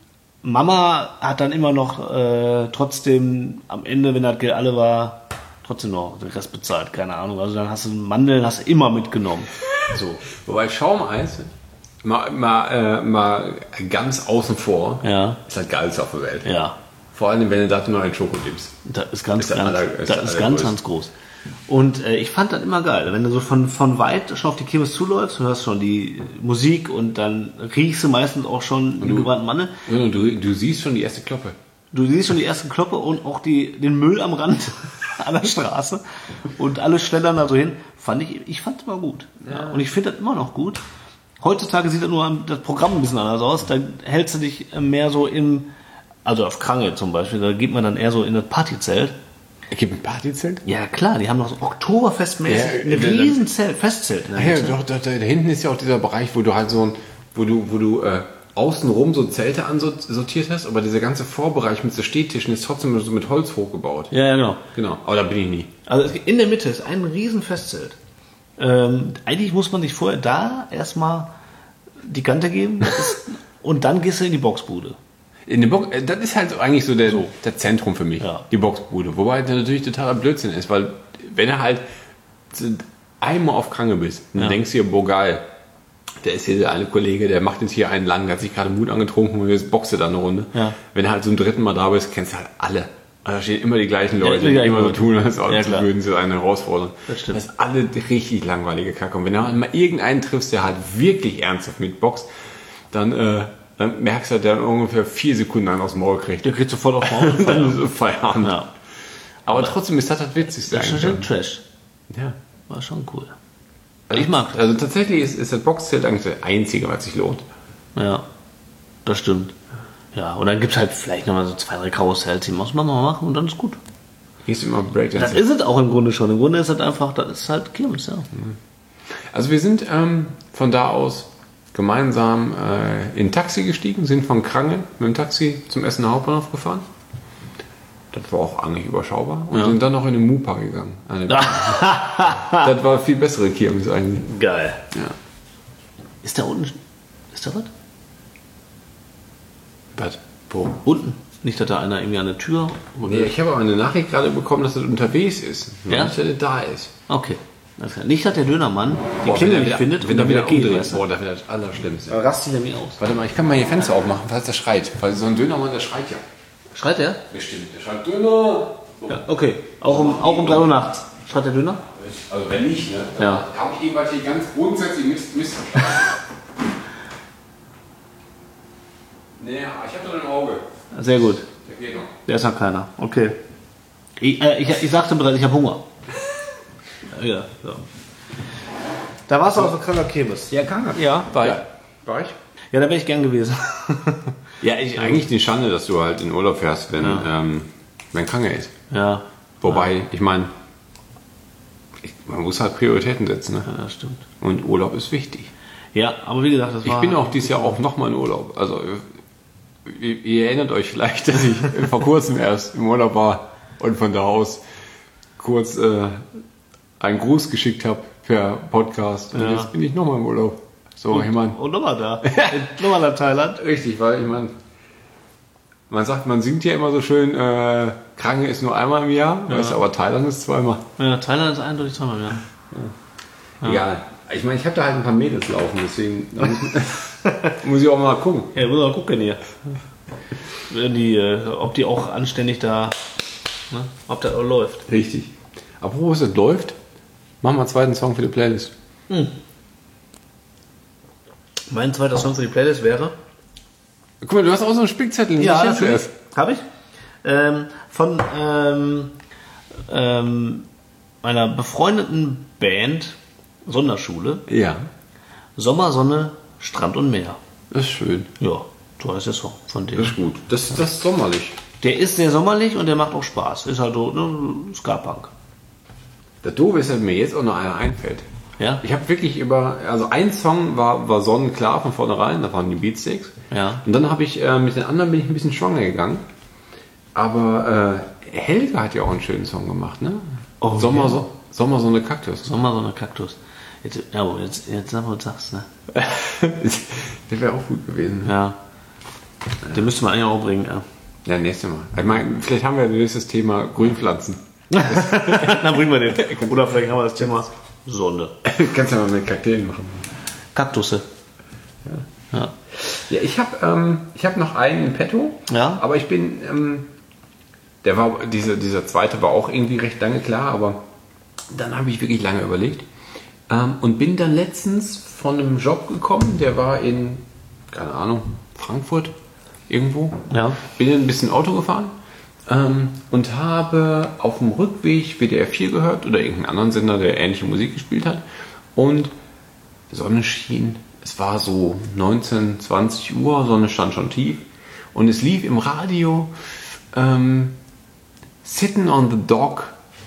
Mama hat dann immer noch äh, trotzdem am Ende, wenn das Geld alle war, trotzdem noch den Rest bezahlt. Keine Ahnung. Also dann hast du Mandeln hast du immer mitgenommen. So. Wobei Schaumeis, mal, mal, äh, mal ganz außen vor, Ja. ist halt geilst auf der Welt. Ja. Vor allem, wenn du dazu noch einen Schoko dippst. Das ist ganz, Ist der ganz, aller- ist das der ist ganz, allergrößte. ganz groß. Und äh, ich fand das immer geil. Wenn du so von, von weit schon auf die Kirmes zuläufst, du hörst schon die Musik und dann riechst du meistens auch schon den gebrannten Mandel. Und du, du siehst schon die erste Kloppe. Du siehst schon die ersten Kloppe und auch die, den Müll am Rand an der Straße. Und alle schlendern da so hin. Fand ich, ich fand es immer gut. Ja. Und ich finde das immer noch gut. Heutzutage sieht das nur das Programm ein bisschen anders aus. Da hältst du dich mehr so im, also auf Krange zum Beispiel, da geht man dann eher so in das Partyzelt. Es gibt ein Partyzelt? Ja klar, die haben noch so Oktoberfestmäßig Ja, ein da- da- riesen Zelt, Festzelt. in der Ach ja, Mitte. doch, da, da, da hinten ist ja auch dieser Bereich, wo du halt so ein, wo du, wo du äh, außenrum so Zelte ansortiert hast, aber dieser ganze Vorbereich mit so Stehtischen ist trotzdem so mit Holz hochgebaut. Ja, ja, genau. Genau, aber da bin ich nie. Also es- in der Mitte ist ein riesen Festzelt. Ähm, eigentlich muss man sich vorher da erstmal die Kante geben das ist, und dann gehst du in die Boxbude. In der Box, äh, das ist halt eigentlich so der, der Zentrum für mich, Ja. die Boxbude. Wobei das natürlich totaler Blödsinn ist, weil wenn du halt einmal auf Krange bist, dann Ja. denkst du dir, boah geil, der ist hier der eine Kollege, der macht jetzt hier einen lang, der hat sich gerade Mut angetrunken und jetzt boxt er da eine Runde. Ja. Wenn du halt zum dritten Mal da bist, kennst du halt alle. Also da stehen immer die gleichen Leute, die die gleichen immer so Leute. tun, als Ja, als klar. würden sie einen herausfordern. Das stimmt. Das ist alle richtig langweilige Kacke. Und wenn du mal irgendeinen triffst, der halt wirklich ernsthaft mitboxt, dann, äh, dann merkst du, der ungefähr vier Sekunden einen aus dem Maul kriegt. Der kriegt sofort auf Maul. Und dann ist so Feierabend. Ja. Aber trotzdem ist das das Witzigste Das ist eigentlich. schon Trash. Ja. War schon cool. Ich mag das. Also tatsächlich ist, ist das Boxzelt eigentlich das Einzige, was sich lohnt. Ja, das stimmt. Ja, und dann gibt es halt vielleicht nochmal so zwei, drei Karussells, die muss man mal machen und dann ist gut. Gehst du immer Das Breakdance? ist es auch im Grunde schon. Im Grunde ist es einfach, das ist halt Kirmes, ja. Also wir sind ähm, von da aus gemeinsam äh, in ein Taxi gestiegen, sind von Krange mit dem Taxi zum Essener Hauptbahnhof gefahren. Das war auch eigentlich überschaubar. Und Ja. sind dann noch in den Mupa gegangen. Eine- das war viel bessere Kirmes eigentlich. Geil. Ja. Ist da unten, ist da was? Was? Wo? Unten. Nicht, dass da einer irgendwie an der Tür. Oder? Nee, ich habe aber eine Nachricht gerade bekommen, dass er unterwegs ist. Ja? Nicht, dass er da ist. Okay. Alles klar. Nicht, dass der Dönermann die Boah, Klingel wenn er nicht wieder, findet wenn er wieder geht. umdreht. Weißt du? Boah, das wäre das Allerschlimmste. Da rastet er mir aus. Warte mal, ich kann mal hier Fenster aufmachen, falls der schreit. Weil so ein Dönermann, der schreit ja. Schreit er? Bestimmt. Der schreit Döner. So. Ja, okay. Auch um, auch um drei Uhr nachts. Schreit der Döner? Also wenn nicht, ne? Dann Ja. habe ich irgendwas hier ganz grundsätzlich Mist, missverstanden. Nee, ich habe doch ein Auge. Sehr gut. Der geht noch. Der ist noch keiner. Okay. Ich, äh, ich, ich sagte bereits, ich habe Hunger. Ja, so. Da warst du auf der Kranker Kirmes. Ja, kann er. Ja, Ja. War ich? Ja, da wäre ich gern gewesen. Ja, ich, eigentlich die Schande, dass du halt in Urlaub fährst, wenn, Ja. ähm, wenn Kranke ist. Ja. Wobei, ich meine, man muss halt Prioritäten setzen. Ne? Ja, das stimmt. Und Urlaub ist wichtig. Ja, aber wie gesagt, das Ich war... bin auch dieses Jahr auch nochmal in Urlaub. Also, ihr, ihr erinnert euch vielleicht, dass ich vor kurzem erst im Urlaub war und von da aus kurz äh, einen Gruß geschickt habe per Podcast. Und Ja. jetzt bin ich nochmal im Urlaub. So, ich meine, Und nochmal da. nochmal nach Thailand. richtig, weil ich meine, man sagt, man singt ja immer so schön, äh, Kranke ist nur einmal im Jahr, Ja. weißt du, aber Thailand ist zweimal. Ja, Thailand ist eindeutig zweimal, ja. Egal. Ich meine, ich habe da halt ein paar Mädels laufen, deswegen da muss, muss ich auch mal gucken. Ja, muss mal gucken hier. Wenn die, äh, ob die auch anständig da, ne, ob das auch läuft. Richtig. Apropos, es läuft, machen wir einen zweiten Song für die Playlist. Mein zweiter Song für die Playlist wäre... Guck mal, du hast auch so einen Spickzettel. den ich jetzt zuerst. Habe ich. Ähm, von ähm, ähm, einer befreundeten Band, Sonderschule, Ja, Sommer, Sonne, Strand und Meer. das ist schön. Ja, so heißt der Song von dem. Das ist gut. Das, das ist sommerlich. Der ist sehr sommerlich und der macht auch Spaß. Ist halt so, ne, Ska-Punk. Das Doofe ist, dass mir jetzt auch noch einer einfällt. Ja? Ich habe wirklich über, also ein Song war, war sonnenklar von vornherein, da waren die Beatsteaks. Ja. Und dann habe ich, äh, mit den anderen bin ich ein bisschen schwanger gegangen. Aber äh, Helge hat ja auch einen schönen Song gemacht, ne? Oh, Sommer, ja. so, Sommer, Sonne, Kaktus. Sommer, Sonne, Kaktus. Jetzt, ja, aber jetzt, jetzt sag mal, was du sagst, ne? Der wäre auch gut gewesen. Ja. Den müsste man eigentlich auch bringen, ja. Ja, nächstes Mal. Ich meine, vielleicht haben wir nächstes Thema Grünpflanzen. Dann bringen wir den. Oder vielleicht haben wir das Thema Sonne. Kannst ja mal mit Kakteen machen. Kaktusse. Ja. Ja, ich habe ähm, ich hab noch einen in petto, Ja. aber ich bin, ähm, der war, dieser, dieser zweite war auch irgendwie recht lange klar, aber dann habe ich wirklich lange überlegt ähm, und bin dann letztens von einem Job gekommen, der war in, keine Ahnung, Frankfurt, irgendwo. Ja. Bin dann ein bisschen Auto gefahren ähm, und habe auf dem Rückweg W D R vier gehört oder irgendeinen anderen Sender, der ähnliche Musik gespielt hat und Sonne schien. Es war so neunzehn, zwanzig Uhr, Sonne stand schon tief und es lief im Radio ähm, Sitting on the Dock,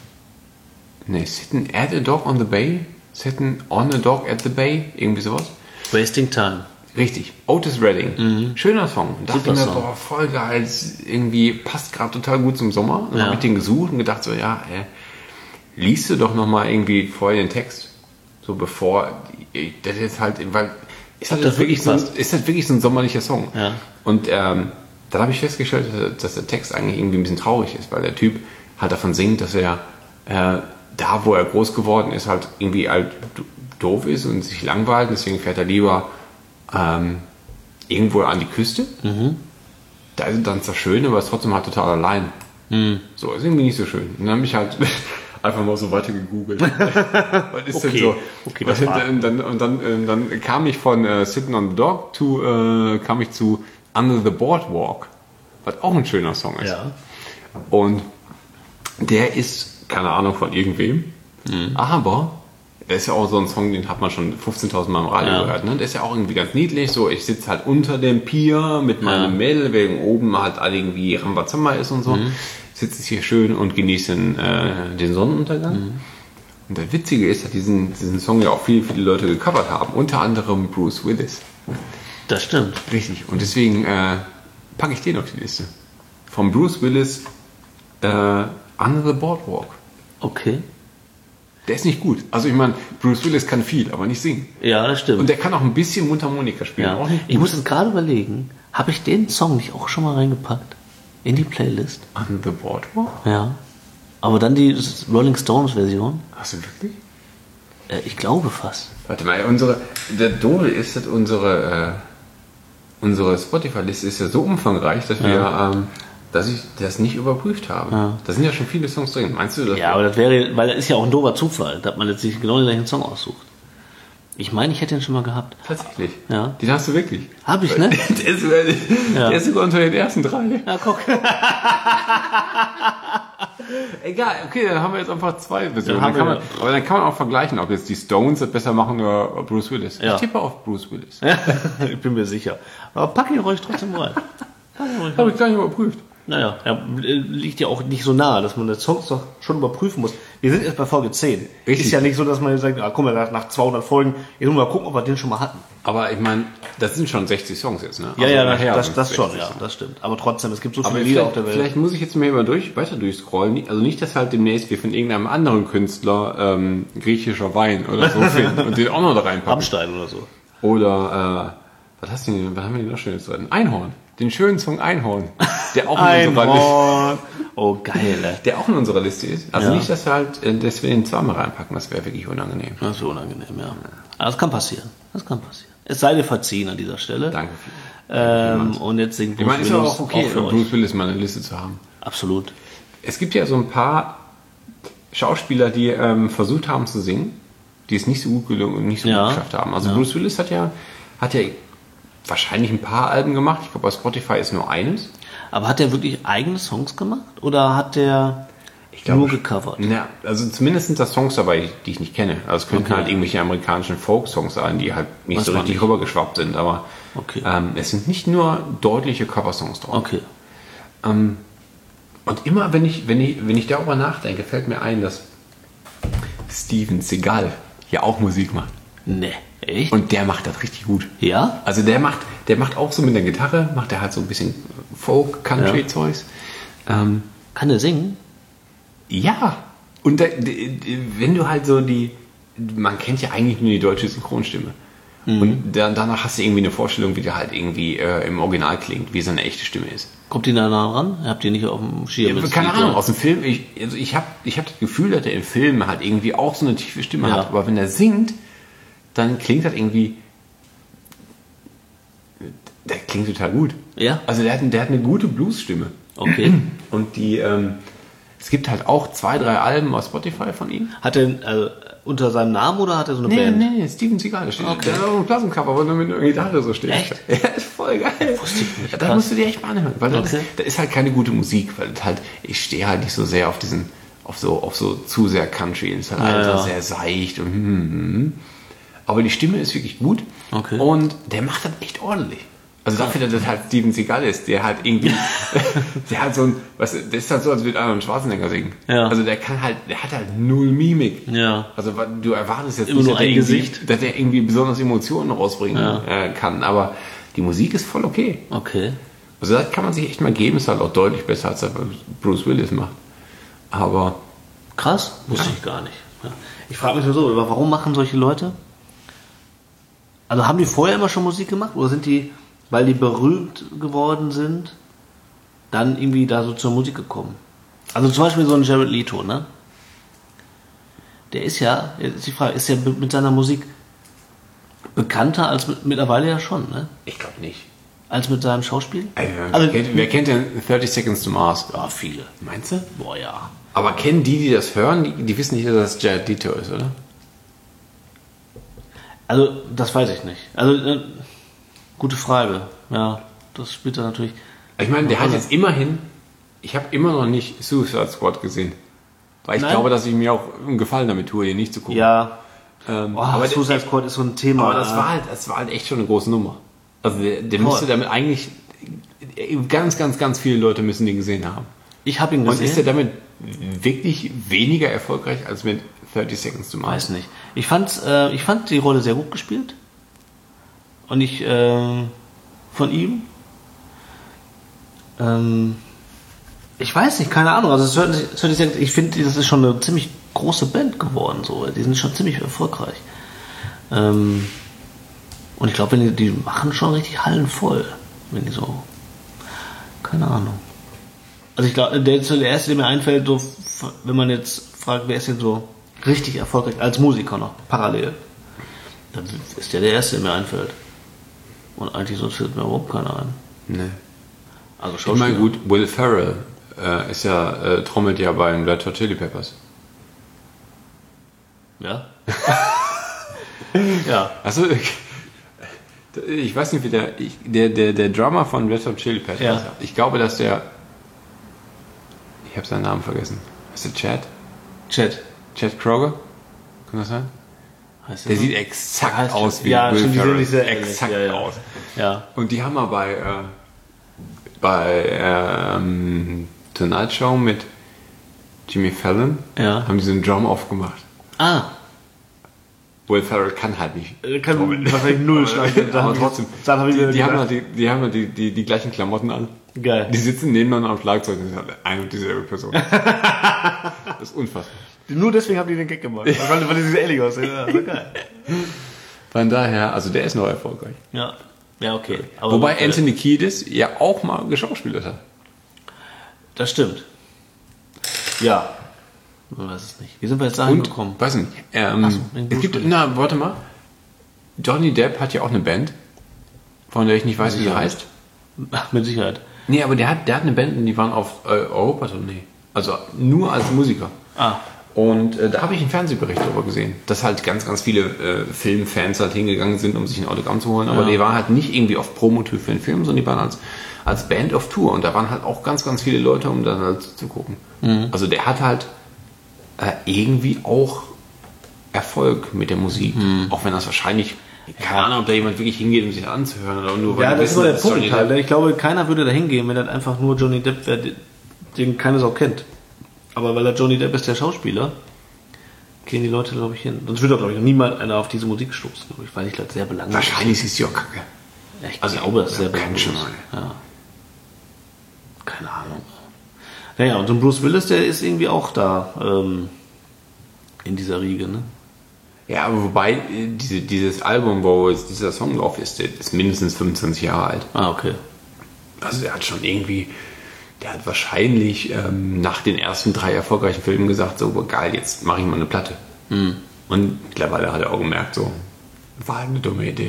ne, Sitting at a Dock on the Bay, Sitting on a Dock at the Bay, irgendwie sowas. Wasting Time. Richtig, Otis Redding. Schöner Song. Und dachte Super mir, Song. boah, voll geil, das irgendwie passt gerade total gut zum Sommer. Dann Ja. habe ich den gesucht und gedacht so, ja, äh, liest du doch nochmal irgendwie vorher den Text. So bevor, das jetzt halt, weil, ist das, das wirklich so ein, passt. ist das wirklich so ein sommerlicher Song? Ja. Und ähm, dann habe ich festgestellt, dass, dass der Text eigentlich irgendwie ein bisschen traurig ist, weil der Typ halt davon singt, dass er äh, da, wo er groß geworden ist, halt irgendwie halt doof ist und sich langweilt. Deswegen fährt er lieber ähm, irgendwo an die Küste. Da ist dann zwar schön, aber ist trotzdem halt total allein. So, ist irgendwie nicht so schön. Und dann habe ich halt einfach mal so weiter gegoogelt. Was ist Okay. denn so? Okay, Was das war- und dann, und dann, äh, dann kam ich von äh, Sitting on the Dock to, äh, kam ich zu Under the Boardwalk, was auch ein schöner Song ist. Ja. Und der ist, keine Ahnung von irgendwem, aber der ist ja auch so ein Song, den hat man schon fünfzehntausend Mal im Radio Ja. gehört. Ne? Der ist ja auch irgendwie ganz niedlich. So, ich sitze halt unter dem Pier mit meinem Ja. Mädel, wegen oben halt all irgendwie Rambazamba ist und so. Sitze ich hier schön und genieße den, äh, den Sonnenuntergang. Und das Witzige ist, dass diesen, diesen Song ja auch viele, viele Leute gecovert haben. Unter anderem Bruce Willis. Das stimmt. Richtig. Und deswegen äh, packe ich den auf die Liste. Von Bruce Willis äh, Under the Boardwalk. Okay. Der ist nicht gut. Also ich meine, Bruce Willis kann viel, aber nicht singen. Ja, das stimmt. Und der kann auch ein bisschen Mundharmonika spielen. ja. Auch nicht Ich muss jetzt gerade überlegen, habe ich den Song nicht auch schon mal reingepackt? In die Playlist? Under the Boardwalk? Ja. Aber dann die Rolling Stones Version? Hast du wirklich? Äh, ich glaube fast. Warte mal, unsere, der Dole ist, dass unsere, äh, unsere Spotify-Liste ist ja so umfangreich, dass wir, ähm, dass ich das nicht überprüft habe. Ja. Da sind ja schon viele Songs drin. Meinst du das? Ja, aber das wäre, weil das ist ja auch ein doofer Zufall, dass man jetzt sich genau den gleichen Song aussucht. Ich meine, ich hätte den schon mal gehabt. Tatsächlich. Ja. Den hast du wirklich. Hab ich, ne? Der ist, sogar, Ja. der ist sogar unter den ersten drei. Ja, guck. Egal, okay, dann haben wir jetzt einfach zwei Versionen. Dann Dann kann haben man, aber dann kann man auch vergleichen, ob jetzt die Stones das besser machen oder Bruce Willis. Ja. Ich tippe auf Bruce Willis. Ich bin mir sicher. Aber pack ihn ruhig trotzdem rein. Pack ihn ruhig rein. Habe ich gar nicht überprüft. Naja, ja, liegt ja auch nicht so nahe, dass man die Songs doch schon überprüfen muss. Wir sind erst bei Folge zehn. Richtig. Ist ja nicht so, dass man jetzt sagt, ah, guck mal, nach, nach zweihundert Folgen, jetzt müssen wir mal gucken, ob wir den schon mal hatten. Aber ich meine, das sind schon sechzig Songs jetzt, ne? Ja, Also ja, nachher das, sind das es schon, sechzig ja, Songs. das stimmt. Aber trotzdem, es gibt so Aber viele Lieder auf vielleicht, der Welt. vielleicht muss ich jetzt mal über durch, weiter durchscrollen. Also nicht, dass halt demnächst wir von irgendeinem anderen Künstler ähm, griechischer Wein oder so finden und den auch noch da reinpacken. Rammstein oder so. Oder, äh, was hast du denn, was haben wir denn noch schönes drin? Einhorn. Den schönen Song Einhorn. Der auch in unserer Liste, Einhorn. Oh, geil, ey. der auch in unserer Liste ist. Also Ja. nicht, dass wir halt, äh, dass wir den zweimal reinpacken, das wäre wirklich unangenehm. Das ist unangenehm, ja. Aber das kann passieren. Das kann passieren. Es sei dir verziehen an dieser Stelle. Danke. Ähm, und jetzt singt Ich meine, ist ja auch okay, für Bruce euch. Willis mal eine Liste zu haben. Absolut. Es gibt ja so ein paar Schauspieler, die ähm, versucht haben zu singen, die es nicht so gut gelungen und nicht so Ja. gut geschafft haben. Also Ja. Bruce Willis hat ja, hat ja wahrscheinlich ein paar Alben gemacht. Ich glaube, bei Spotify ist nur eines. Aber hat der wirklich eigene Songs gemacht? Oder hat der glaube, nur gecovert? Ja, also zumindest sind da Songs dabei, die ich nicht kenne. Also es könnten Okay. halt irgendwelche amerikanischen Folk-Songs sein, die halt nicht Was so man richtig nicht- rübergeschwappt sind. Aber Okay. ähm, es sind nicht nur deutliche Cover-Songs drauf. Okay. Ähm, und immer, wenn ich, wenn, ich, wenn ich darüber nachdenke, fällt mir ein, dass Steven Seagal ja auch Musik macht. Nee. Echt? Und der macht das richtig gut. Ja? Also der macht, der macht auch so mit der Gitarre, macht er halt so ein bisschen Folk, Country-Zeugs. Ähm, Kann der singen? ja. Und da, d- d- wenn du halt so die, man kennt ja eigentlich nur die deutsche Synchronstimme. Und dann, danach hast du irgendwie eine Vorstellung, wie der halt irgendwie äh, im Original klingt, wie seine echte Stimme ist. Kommt die da nah ran? Habt ihr nicht auf dem Schirm? Ja, jetzt keine die- Ahnung, aus dem Film, ich, also ich habe ich hab das Gefühl, dass er im Film halt irgendwie auch so eine tiefe Stimme Ja. hat, aber wenn er singt, dann klingt das irgendwie, der klingt total gut. Ja? Also der hat, der hat eine gute Bluesstimme. Okay. Und die, ähm, es gibt halt auch zwei, drei Alben auf Spotify von ihm. Hat er also, unter seinem Namen oder hat er so eine Nee, Band? nee, nee, Steven Seagal, der steht Okay. der hat auch ein Plattencover, wo er mit einer Gitarre so steht. Echt? Ja, ist voll geil. Wusste ich nicht. Da Krass. musst du dir echt mal anhören, weil das, Okay. ist, das ist halt keine gute Musik, weil das halt, ich stehe halt nicht so sehr auf diesen, auf so, auf so zu sehr Country, es ist halt Ja, alles ja. sehr seicht und hm, hm, hm. Aber die Stimme ist wirklich gut Okay. und der macht das echt ordentlich. Also dafür, dass das halt Steven Seagal ist, der halt irgendwie, der hat so ein, weißt du, der ist halt so, als würde Arnold Schwarzenegger singen. Ja. Also der kann halt, der hat halt null Mimik. Ja. Also wa- du erwartest jetzt Immer nicht, nur dass der ein irgendwie- Gesicht. dass der irgendwie besonders Emotionen rausbringen Ja. äh, kann, aber die Musik ist voll okay. Okay. Also das kann man sich echt mal geben, ist halt auch deutlich besser, als das Bruce Willis macht. Aber Krass, wusste ich gar nicht. Ja. Ich frage mich nur so, aber warum machen solche Leute? Also haben die vorher immer schon Musik gemacht oder sind die, weil die berühmt geworden sind, dann irgendwie da so zur Musik gekommen? Also zum Beispiel so ein Jared Leto, ne? Der ist ja, jetzt ist die Frage, ist der mit seiner Musik bekannter als mit, mittlerweile ja schon, ne? ich glaube nicht. Als mit seinem Schauspiel? Also, Also- wer, kennt, wer kennt denn thirty Seconds to Mars? Ja, viele. Meinst du? Boah, ja. Aber kennen die, die das hören, die, die wissen nicht, dass das Jared Leto ist, oder? Also, das weiß ich nicht. Also, äh, gute Frage. Ja, das spielt da natürlich. Ich meine, der hat Also- jetzt immerhin, ich habe immer noch nicht Suicide Squad gesehen. Weil ich Nein? glaube, dass ich mir auch einen Gefallen damit tue, den nicht zu gucken. Ja. Ähm, Oh, aber, aber der- Suicide Squad ist so ein Thema. aber das war halt, das war halt echt schon eine große Nummer. Also der, der Voll. müsste damit eigentlich, ganz, ganz, ganz viele Leute müssen den gesehen haben. Ich habe ihn Und ist er gesehen. damit wirklich weniger erfolgreich als mit thirty Seconds to Mars? Weiß nicht. Ich fand's, äh, ich fand die Rolle sehr gut gespielt. Und ich, ähm, von ihm. Ähm, ich weiß nicht, keine Ahnung. Also es hört sich- es hört sich- ich finde, das ist schon eine ziemlich große Band geworden. So. Die sind schon ziemlich erfolgreich. Ähm, und ich glaube, wenn die, die machen schon richtig Hallen voll. Wenn die so. Keine Ahnung. Also ich glaube, der ist so der erste, der mir einfällt, so, wenn man jetzt fragt, wer ist denn so richtig erfolgreich als Musiker noch, parallel. Dann ist der der erste, der mir einfällt. Und eigentlich sonst fällt mir überhaupt keiner ein. Nee. Also Ich meine, Schauspieler. gut, Will Ferrell äh, ist ja, äh, trommelt ja bei den Red Hot Chili Peppers. Ja. ja. Also ich weiß nicht, wie der, ich, der, der, der Drummer von Red Hot Chili Peppers, Ja. ich glaube, dass der, Ich habe seinen Namen vergessen. Ist der Chad? Chad. Chad Kroger? Kann das sein? Heißt Der so? sieht exakt heißt aus Chad. wie Ja, Will stimmt, die sehen Ferrell. nicht sehr ähnlich. Exakt Ja, ja. aus. Ja. Und die haben mal bei, äh, bei ähm, Tonight Show mit Jimmy Fallon Ja. haben die so einen Drum aufgemacht. Ah. Will Ferrell kann halt nicht. Er kann wahrscheinlich null schlagen. Aber trotzdem, Dann habe ich die, mir die, haben gedacht, halt die, die haben halt die, die, die gleichen Klamotten an. geil. Die sitzen nebeneinander am Schlagzeug und sind halt eine und dieselbe Person. Das ist unfassbar. Nur deswegen haben die den Gag gemacht. Weil, weil die so ähnlich aussehen. Ja, so geil. Von daher, also der ist noch erfolgreich. Ja. Ja, okay. Aber Wobei gut, Anthony Kiedis ja auch mal geschauspielert hat. Das stimmt. Ja. Man weiß es nicht. Wie sind wir jetzt dahin Und, gekommen? weiß nicht, ähm, Ach so, wegen es Bruce gibt, Willis. na, warte mal. Johnny Depp hat ja auch eine Band, von der ich nicht weiß, wie sie Ja. heißt. Ach, mit Sicherheit. Nee, aber der hat, der hat eine Band und die waren auf äh, Europa-Tournee. Also nur als Musiker. Ah. Und äh, da habe ich einen Fernsehbericht darüber gesehen, dass halt ganz, ganz viele äh, Filmfans halt hingegangen sind, um sich ein Autogramm zu holen. Aber Ja. die waren halt nicht irgendwie auf Promotour für den Film, sondern die waren als, als Band auf Tour. Und da waren halt auch ganz, ganz viele Leute, um dann halt zu gucken. Mhm. Also der hat halt äh, irgendwie auch Erfolg mit der Musik. Mhm. Auch wenn das wahrscheinlich, keine Ahnung, ob da jemand wirklich hingeht, um sich anzuhören. Oder nur, weil Ja, die das ist wissen, nur der dass es Johnny Punkt halt. Depp- Ich glaube, keiner würde da hingehen, wenn das einfach nur Johnny Depp wäre, den keiner so kennt. Aber weil er Johnny Depp ist, der Schauspieler, gehen die Leute, glaube ich, hin. Sonst würde, glaube ich, noch niemand einer auf diese Musik stoßen, glaube ich, weil ich glaube, sehr belanglos ist. Wahrscheinlich ist sie auch kacke. Ja, ich Also, glaube, das ist sehr ja, kann belanglos. schon Ja. Keine Ahnung. Naja, und so ein Bruce Willis, der ist irgendwie auch da ähm, in dieser Riege, ne? Ja, aber wobei äh, diese, dieses Album, wo jetzt dieser Song drauf ist, der ist mindestens fünfundzwanzig Jahre alt. Ah, okay. Also der hat schon irgendwie, der hat wahrscheinlich ähm, nach den ersten drei erfolgreichen Filmen gesagt, so geil, jetzt mache ich mal eine Platte. Mhm. Und mittlerweile hat er auch gemerkt, so, war halt eine dumme Idee.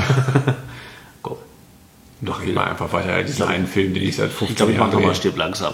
Cool. Doch, ich mache einfach weiter diesen einen Film, den ich seit Ich fünfzehn glaube, ich mache Jahren nochmal drehe. Stirb langsam.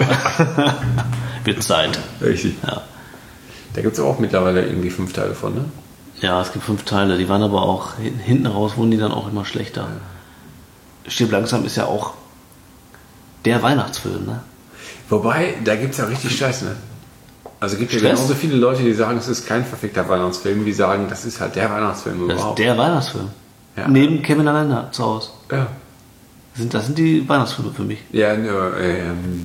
Wird Zeit. Richtig. Ja. Da gibt es auch mittlerweile irgendwie fünf Teile von, ne? Ja, es gibt fünf Teile. Die waren aber auch, hin- hinten raus wurden die dann auch immer schlechter. Stirb langsam ist ja auch der Weihnachtsfilm, ne? Wobei, da gibt es ja richtig Stress, ne? Also gibt ja Stress? genauso viele Leute, die sagen, es ist kein verfickter Weihnachtsfilm, die sagen, das ist halt der Weihnachtsfilm Das ist überhaupt. der Weihnachtsfilm. Ja. Neben Kevin alleine zu Hause. Ja. Das sind, das sind die Weihnachtsfilme für mich. Ja, nur, ähm,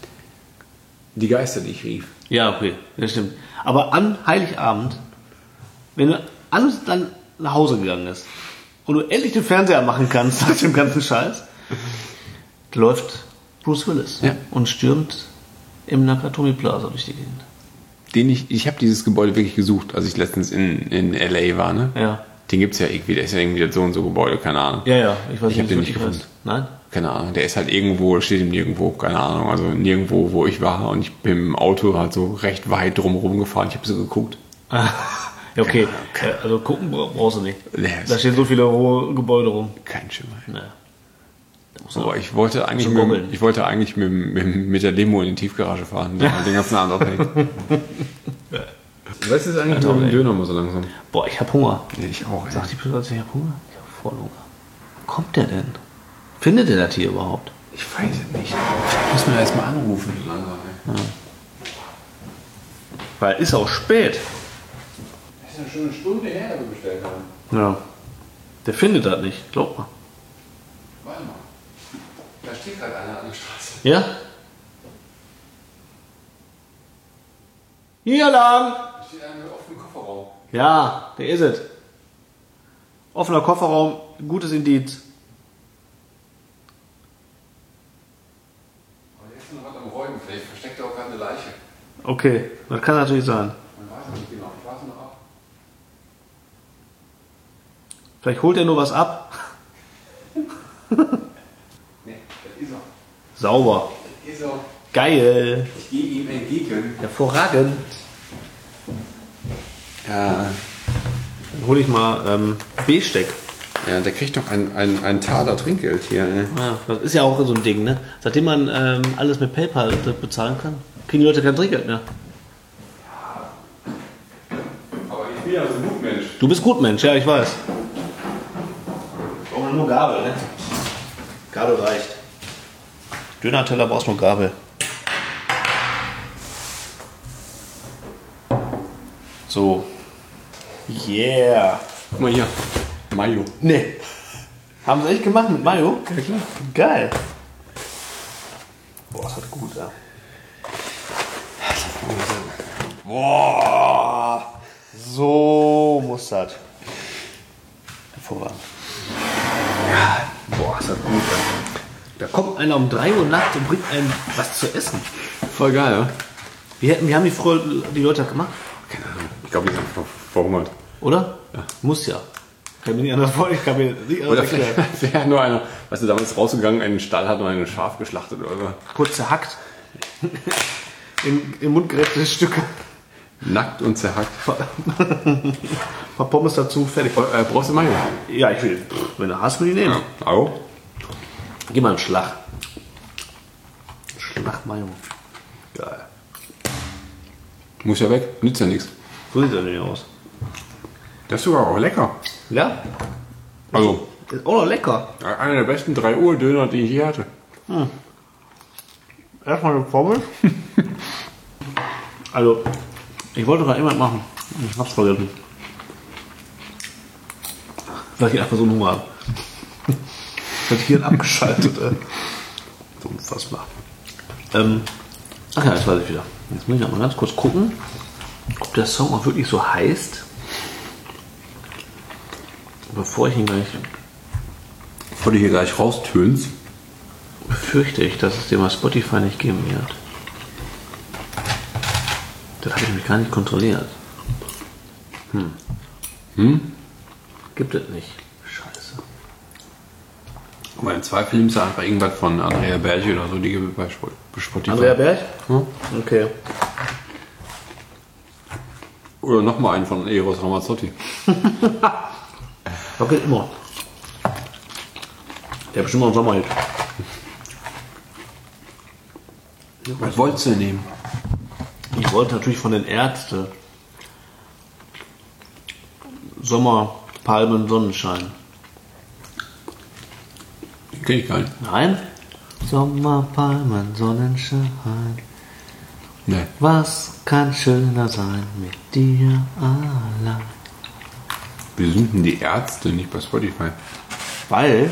die Geister, die ich rief. Ja, okay, das stimmt. Aber an Heiligabend, wenn du alles dann nach Hause gegangen ist und du endlich den Fernseher machen kannst nach dem ganzen Scheiß, läuft Bruce Willis Ja. und stürmt im Nakatomi Plaza durch die Gegend. Den ich, ich habe dieses Gebäude wirklich gesucht, als ich letztens in, in L A war, ne? Ja. Den gibt's ja irgendwie, der ist ja irgendwie das so und so Gebäude, keine Ahnung. Ja, ja, ich weiß Ich hab den nicht wirklich gefunden. heißt. Nein? Keine Ahnung, der ist halt irgendwo, steht ihm nirgendwo, keine Ahnung, also nirgendwo, wo ich war und ich bin im Auto halt so recht weit drumherum gefahren, ich habe so geguckt. Ja, okay. Äh, Also gucken bra- brauchst du nicht. Nee, Da stehen so viele hohe Gebäude rum. kein Schimmer. Naja. Da muss man- Aber ich wollte eigentlich, So mit, goggeln. ich wollte eigentlich mit, mit, mit der Limo in die Tiefgarage fahren, der den ganzen Abend abhängt. Was ist eigentlich Alter, mit dem ey. Döner mal so langsam? Boah, ich hab Hunger. Nee, ich auch, ey. Sagt die Person, ich hab Hunger? Ich hab voll Hunger. Wo kommt der denn? Findet der das hier überhaupt? Ich weiß es nicht. Ich muss mir erst mal anrufen, so langsam, ey. Weil ist auch spät. Das ist ja schon eine Stunde her, dass wir bestellt haben. Ja. Der findet das nicht, glaub mal. Warte mal. Da steht gerade einer an der Straße. Ja? Hier lang! Da steht einer mit offenem Kofferraum. Ja, der ist es. Offener Kofferraum, gutes Indiz. Aber der ist noch was am Räumen. Vielleicht versteckt er auch gerade eine Leiche. Okay, das kann natürlich sein. Man weiß nicht genau. Ich warte noch ab. Vielleicht holt er nur was ab. Nee, das ist er. Sauber. Das ist er. Geil. Ich gehe ihm entgegen. Hervorragend. Ja. Dann hole ich mal ähm, Besteck. Ja, der kriegt doch ein, ein, ein Taler Trinkgeld hier. Ne? Ja, das ist ja auch so ein Ding, ne? Seitdem man ähm, alles mit PayPal bezahlen kann, kriegen die Leute kein Trinkgeld mehr. Aber ich bin ja so ein Gutmensch. Du bist gut, Mensch, ja, ich weiß. Brauchen wir nur Gabel, ne? Gabel reicht. Döner-Teller brauchst nur Gabel. So. Yeah. Guck mal hier. Mayo. Nee. Haben sie echt gemacht mit Mayo? Ja, klar. Geil. Boah, das hat gut, ja. Boah. So muss das. Hervorragend. Ja, boah, ist das gut, ja. Da kommt einer um drei Uhr nachts und bringt einem was zu essen. Voll geil, ja? Wie, hätten, wie haben die früher die Leute das gemacht? Keine Ahnung. Ich glaube, die sind ver- verhungert. Oder? Ja. Muss ja. Kann mir nicht anders vorstellen. Ich kann mir nicht anders Oder erklären. vielleicht wäre nur einer, weißt du, damals rausgegangen, in den Stall hat und ein Schaf geschlachtet oder so. Kurz zerhackt. In, in mundgerechte Stücke. Nackt und zerhackt. Ein paar Pommes dazu, fertig. Äh, brauchst du Mayo? Ja, ich will. Wenn du hast, will ich nehmen. Ja. Au. Gib mal einen Schlag. Schlag Mayo. Geil. Muss ja weg, nützt ja nichts. So sieht das nicht aus. Das ist sogar auch lecker. Ja? Also, Ist auch noch lecker. einer der besten drei Uhr Döner, die ich je hatte. Erstmal eine Pommes. Also, ich wollte gerade irgendwas machen. Ich hab's vergessen. Weil ich einfach so einen Hunger habe. Das Hirn abgeschaltet. Ey. So unfassbar. Ähm, ach ja, jetzt weiß ich wieder. Jetzt muss ich noch mal ganz kurz gucken, ob der Song auch wirklich so heißt. Bevor ich ihn gleich... Bevor du hier gleich raustönst. Befürchte ich, dass es dir mal Spotify nicht geben wird. Das habe ich nämlich gar nicht kontrolliert. Hm. Hm? Gibt es nicht. Scheiße. Aber im Zweifel nimmst du einfach irgendwas von Andrea Berge oder so, die gibt es bei Sp- Spotify. Andrea Berg? Hm? Okay. Oder nochmal einen von Eros Ramazzotti. Okay, immer. Der hat bestimmt noch einen Sommerhit. Was wolltest du nehmen? Ich wollte natürlich von den Ärzten Sommer, Palmen, Sonnenschein. Den kenn ich gar nicht. Nein? Sommer, Palmen, Sonnenschein. Nee. Was kann schöner sein mit dir allein? Wir sind denn die Ärzte, nicht bei Spotify. Weil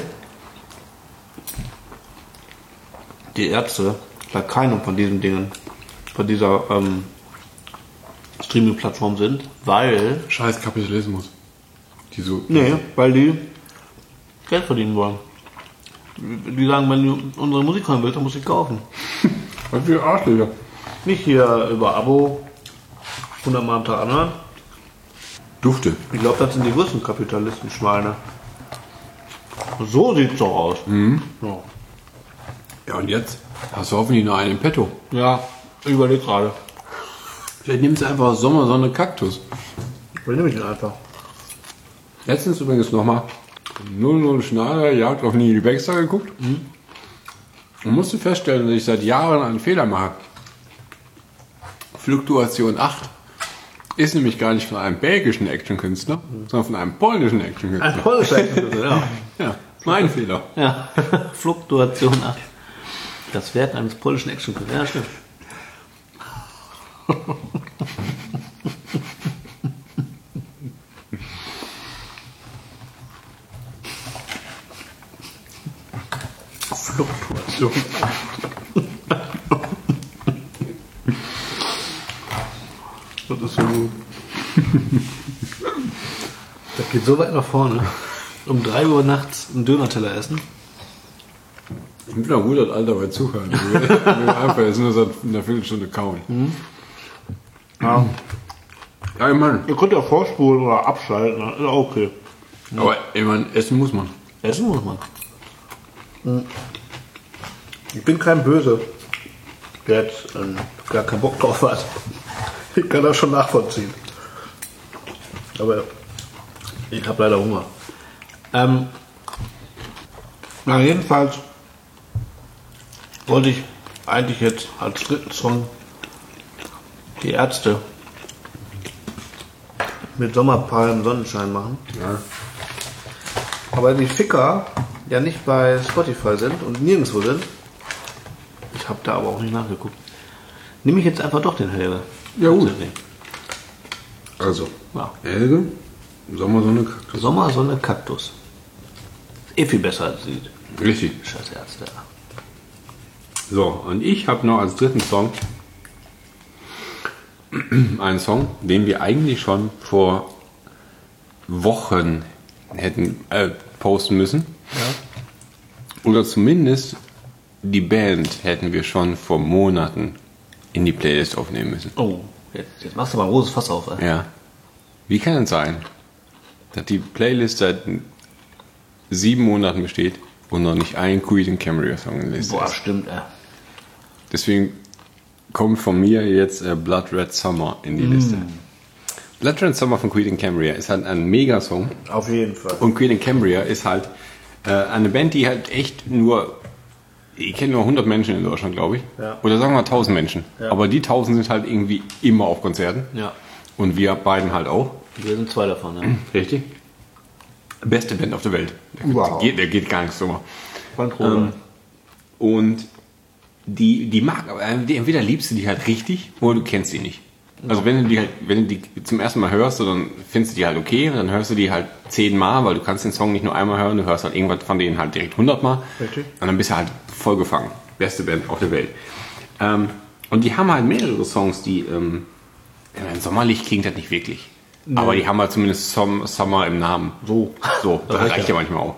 die Ärzte bei keinem von diesen Dingen, von dieser ähm, Streaming-Plattform sind, weil... Scheiß Kapitalismus. Die so. Nee, weil die Geld verdienen wollen. Die sagen, wenn du unsere Musik hören willst, dann musst du sie kaufen. Was für Arschlöcher. Nicht hier über Abo hundert Mal am Tag anhören. Dufte. Ich glaube, das sind die größten Kapitalisten-Schweine. So sieht's doch aus. Mhm. Ja. Ja, und jetzt hast du hoffentlich noch einen im Petto. Ja, ich überleg gerade. Vielleicht nimmst du einfach Sommersonne Kaktus. Wie nehme ich den einfach? Letztens übrigens nochmal null null Schneider, Jagd auf Nili Baxter geguckt. Mhm. Und musste feststellen, dass ich seit Jahren einen Fehler mache. Fluktuation acht ist nämlich gar nicht von einem belgischen Actionkünstler, mhm. sondern von einem polnischen Actionkünstler. Ein polnischer Actionkünstler, ja. Ja, mein Fehler. Ja, Fluktuation acht. Das Werk eines polnischen Actionkünstlers. Ja, stimmt. Fluktuation acht. Das ist so gut. Das geht so weit nach vorne. Um drei Uhr nachts einen Döner-Teller essen. Ich bin auch gut, dass Alter bei zuhören. Wir werden einfach jetzt nur seit einer Viertelstunde kauen. Mhm. Ja. Ja, ich meine. Ihr könnt ja vorspulen oder abschalten, ist auch okay. Aber ich meine, essen muss man. Essen muss man. Ich bin kein Böse, der jetzt ähm, gar keinen Bock drauf hat. Ich kann das schon nachvollziehen. Aber ich habe leider Hunger. Ähm, na jedenfalls wollte ich eigentlich jetzt als dritten Song die Ärzte mit Sommerpalmen Sonnenschein machen. Ja. Aber die Ficker ja nicht bei Spotify sind und nirgendwo sind. Ich habe da aber auch nicht nachgeguckt. Nehme ich jetzt einfach doch den Helge. Ja, gut. Also, Ja. Elge, Sommersonne, Kaktus. Sommersonne, Kaktus. Eh viel besser als die Richtig. scheiß Ärzte. So, und ich habe noch als dritten Song einen Song, den wir eigentlich schon vor Wochen hätten äh, posten müssen. Ja. Oder zumindest die Band hätten wir schon vor Monaten in die Playlist aufnehmen müssen. Oh, jetzt, jetzt machst du mal ein großes Fass auf. Ey. Ja. Wie kann es sein, dass die Playlist seit sieben Monaten besteht und noch nicht ein Creed Cambria Song in der Liste Boah, ist? stimmt, ey. Deswegen kommt von mir jetzt äh, Blood Red Summer in die mm. Liste. Blood Red Summer von Creed Cambria ist halt ein Mega-Song. Auf jeden Fall. Und Creed Cambria ist halt äh, eine Band, die halt echt nur, ich kenne nur hundert Menschen in Deutschland, glaube ich. Ja. Oder sagen wir tausend Menschen. Ja. Aber die tausend sind halt irgendwie immer auf Konzerten. Ja. Und wir beiden halt auch. Wir sind zwei davon, ja. Richtig. Beste Band auf der Welt. Der, Wow. geht, der geht gar nichts drüber. Ähm, Und die, die mag, aber die, entweder liebst du die halt richtig oder du kennst die nicht. Also wenn du die halt, wenn du die zum ersten Mal hörst, so, dann findest du die halt okay und dann hörst du die halt zehnmal, weil du kannst den Song nicht nur einmal hören, du hörst halt irgendwas von denen halt direkt hundertmal. Richtig. Und dann bist du halt voll gefangen. Beste Band auf der Welt. Ähm, und die haben halt mehrere Songs, die, ähm, ja, sommerlich klingt das nicht wirklich. Nee. Aber die haben halt zumindest Som- Summer im Namen. So. So, das reicht, reicht ja manchmal auch.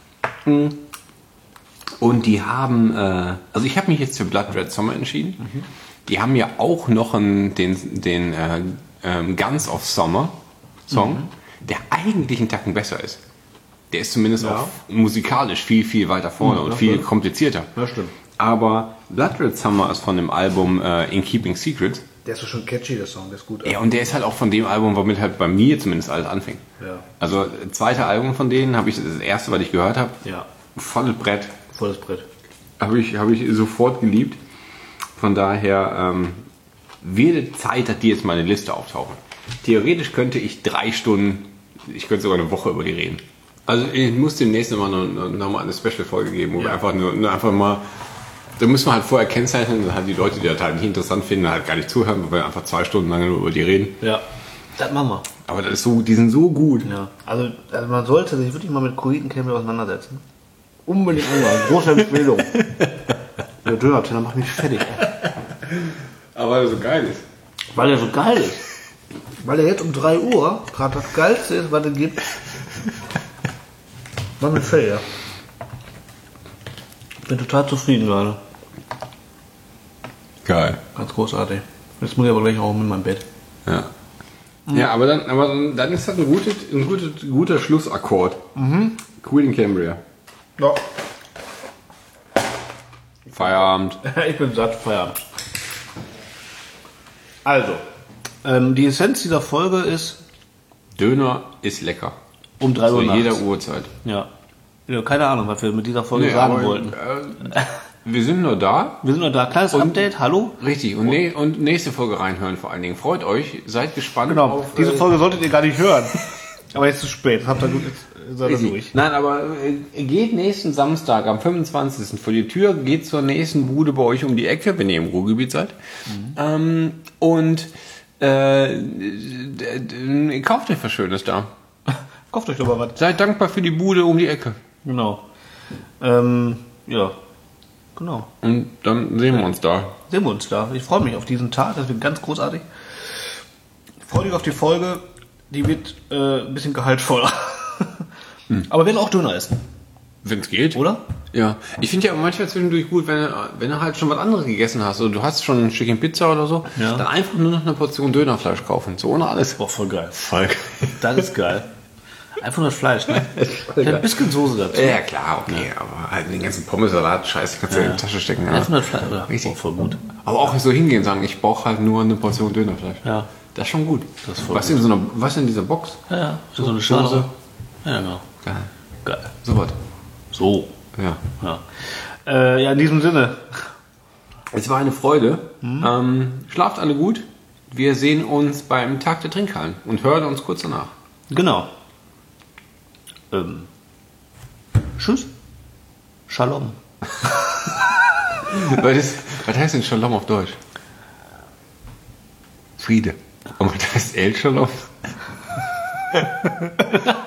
Und die haben, äh, also ich habe mich jetzt für Blood Red Summer entschieden. Mhm. Die haben ja auch noch einen, den, den äh, ähm, Guns of Summer Song, mhm. der eigentlich einen Tacken besser ist. Der ist zumindest ja. auch musikalisch viel, viel weiter vorne mhm, und viel stimmt. komplizierter. Ja, stimmt. Aber Blood Red Summer ist von dem Album äh, In Keeping Secret. Der ist so schon catchy, der Song, der ist gut. Ja, und der ist halt auch von dem Album, womit halt bei mir zumindest alles anfing. Ja. Also, das zweite Album von denen habe ich, das erste, was ich gehört habe, Ja. volles Brett. Volles Brett. Habe ich, habe ich sofort geliebt. Von daher ähm, wird es Zeit, dass die jetzt mal in der Liste auftauchen. Theoretisch könnte ich drei Stunden, ich könnte sogar eine Woche über die reden. Also ich muss demnächst noch mal, noch, noch mal eine Special-Folge geben, wo Ja. wir einfach nur, nur einfach mal, da müssen wir halt vorher kennzeichnen, dann halt die Leute, die das halt nicht interessant finden, halt gar nicht zuhören, weil wir einfach zwei Stunden lang nur über die reden. Ja. Das machen wir. Aber das ist so, die sind so gut. Ja. Also, also man sollte sich wirklich mal mit Creed Cambria auseinandersetzen. Unbedingt einmal. Große Empfehlung. Der Döner-Teller macht mich fertig. Ey. Aber weil er so geil ist. Weil er so geil ist. Weil er jetzt um drei Uhr gerade das Geilste ist, was es gibt. War mit Fell, ja. Bin total zufrieden gerade. Geil. Ganz großartig. Jetzt muss ich aber gleich auch in mein Bett. Ja. Ja, aber dann, aber dann ist das ein, gutes, ein guter, guter Schlussakkord. Mhm. Queen Cambria. Ja. Feierabend. Ich bin satt, Feierabend. Also, ähm, die Essenz dieser Folge ist Döner ist lecker. um drei Uhr Zu nachts. jeder Uhrzeit. Ja. Ja, keine Ahnung, was wir mit dieser Folge Nee, sagen aber, wollten. Äh, wir sind nur da. Wir sind noch da. Kleines Und- Update, hallo? Richtig. Und, ne, und nächste Folge reinhören vor allen Dingen. Freut euch. Seid gespannt Genau, auf... diese äh, Folge solltet ihr gar nicht hören. Aber jetzt ist es spät, habt ihr gut, jetzt seid ihr Richtig. durch. Nein, aber äh, geht nächsten Samstag am fünfundzwanzigsten vor die Tür, geht zur nächsten Bude bei euch um die Ecke, wenn ihr im Ruhrgebiet seid. Mhm. Ähm, und äh, d- d- kauft euch was Schönes da. Kauft euch doch mal was. Seid dankbar für die Bude um die Ecke. Genau. Ähm, ja, genau. Und dann sehen wir uns da. Sehen wir uns da. Ich freue mich auf diesen Tag, das wird ganz großartig. Ich freue mich auf die Folge, die wird äh, ein bisschen gehaltvoller. Aber wir werden auch Döner essen, Wenn es geht. oder? Ja. Ich finde ja manchmal zwischendurch gut, wenn du, wenn du halt schon was anderes gegessen hast. Also du hast schon ein Stückchen Pizza oder so, Ja. dann einfach nur noch eine Portion Dönerfleisch kaufen. So ohne alles. Boah, voll geil. Voll. Das ist geil. Einfach nur das Fleisch, ne? Ein bisschen Soße dazu. Ja, klar, okay. Aber halt den ganzen Pommes-Salat, scheiße, kannst du in die Tasche stecken. Ja. Einfach nur das Fleisch. Ja, Richtig. boah, voll gut. Aber auch so hingehen und sagen, ich brauche halt nur eine Portion Dönerfleisch. Ja. Das ist schon gut. Das ist voll was, in so einer, was in dieser Box? Ja, ja. So, so eine Soße. Schale. Ja, genau. Geil. Geil. So was. So. Ja. Ja. Äh, ja, in diesem Sinne. Es war eine Freude. Ähm, schlaft alle gut. Wir sehen uns beim Tag der Trinkhallen und hören uns kurz danach. Genau. Ähm. Tschüss. Shalom. was, ist, was heißt denn Shalom auf Deutsch? Friede. Aber das ist El Shalom.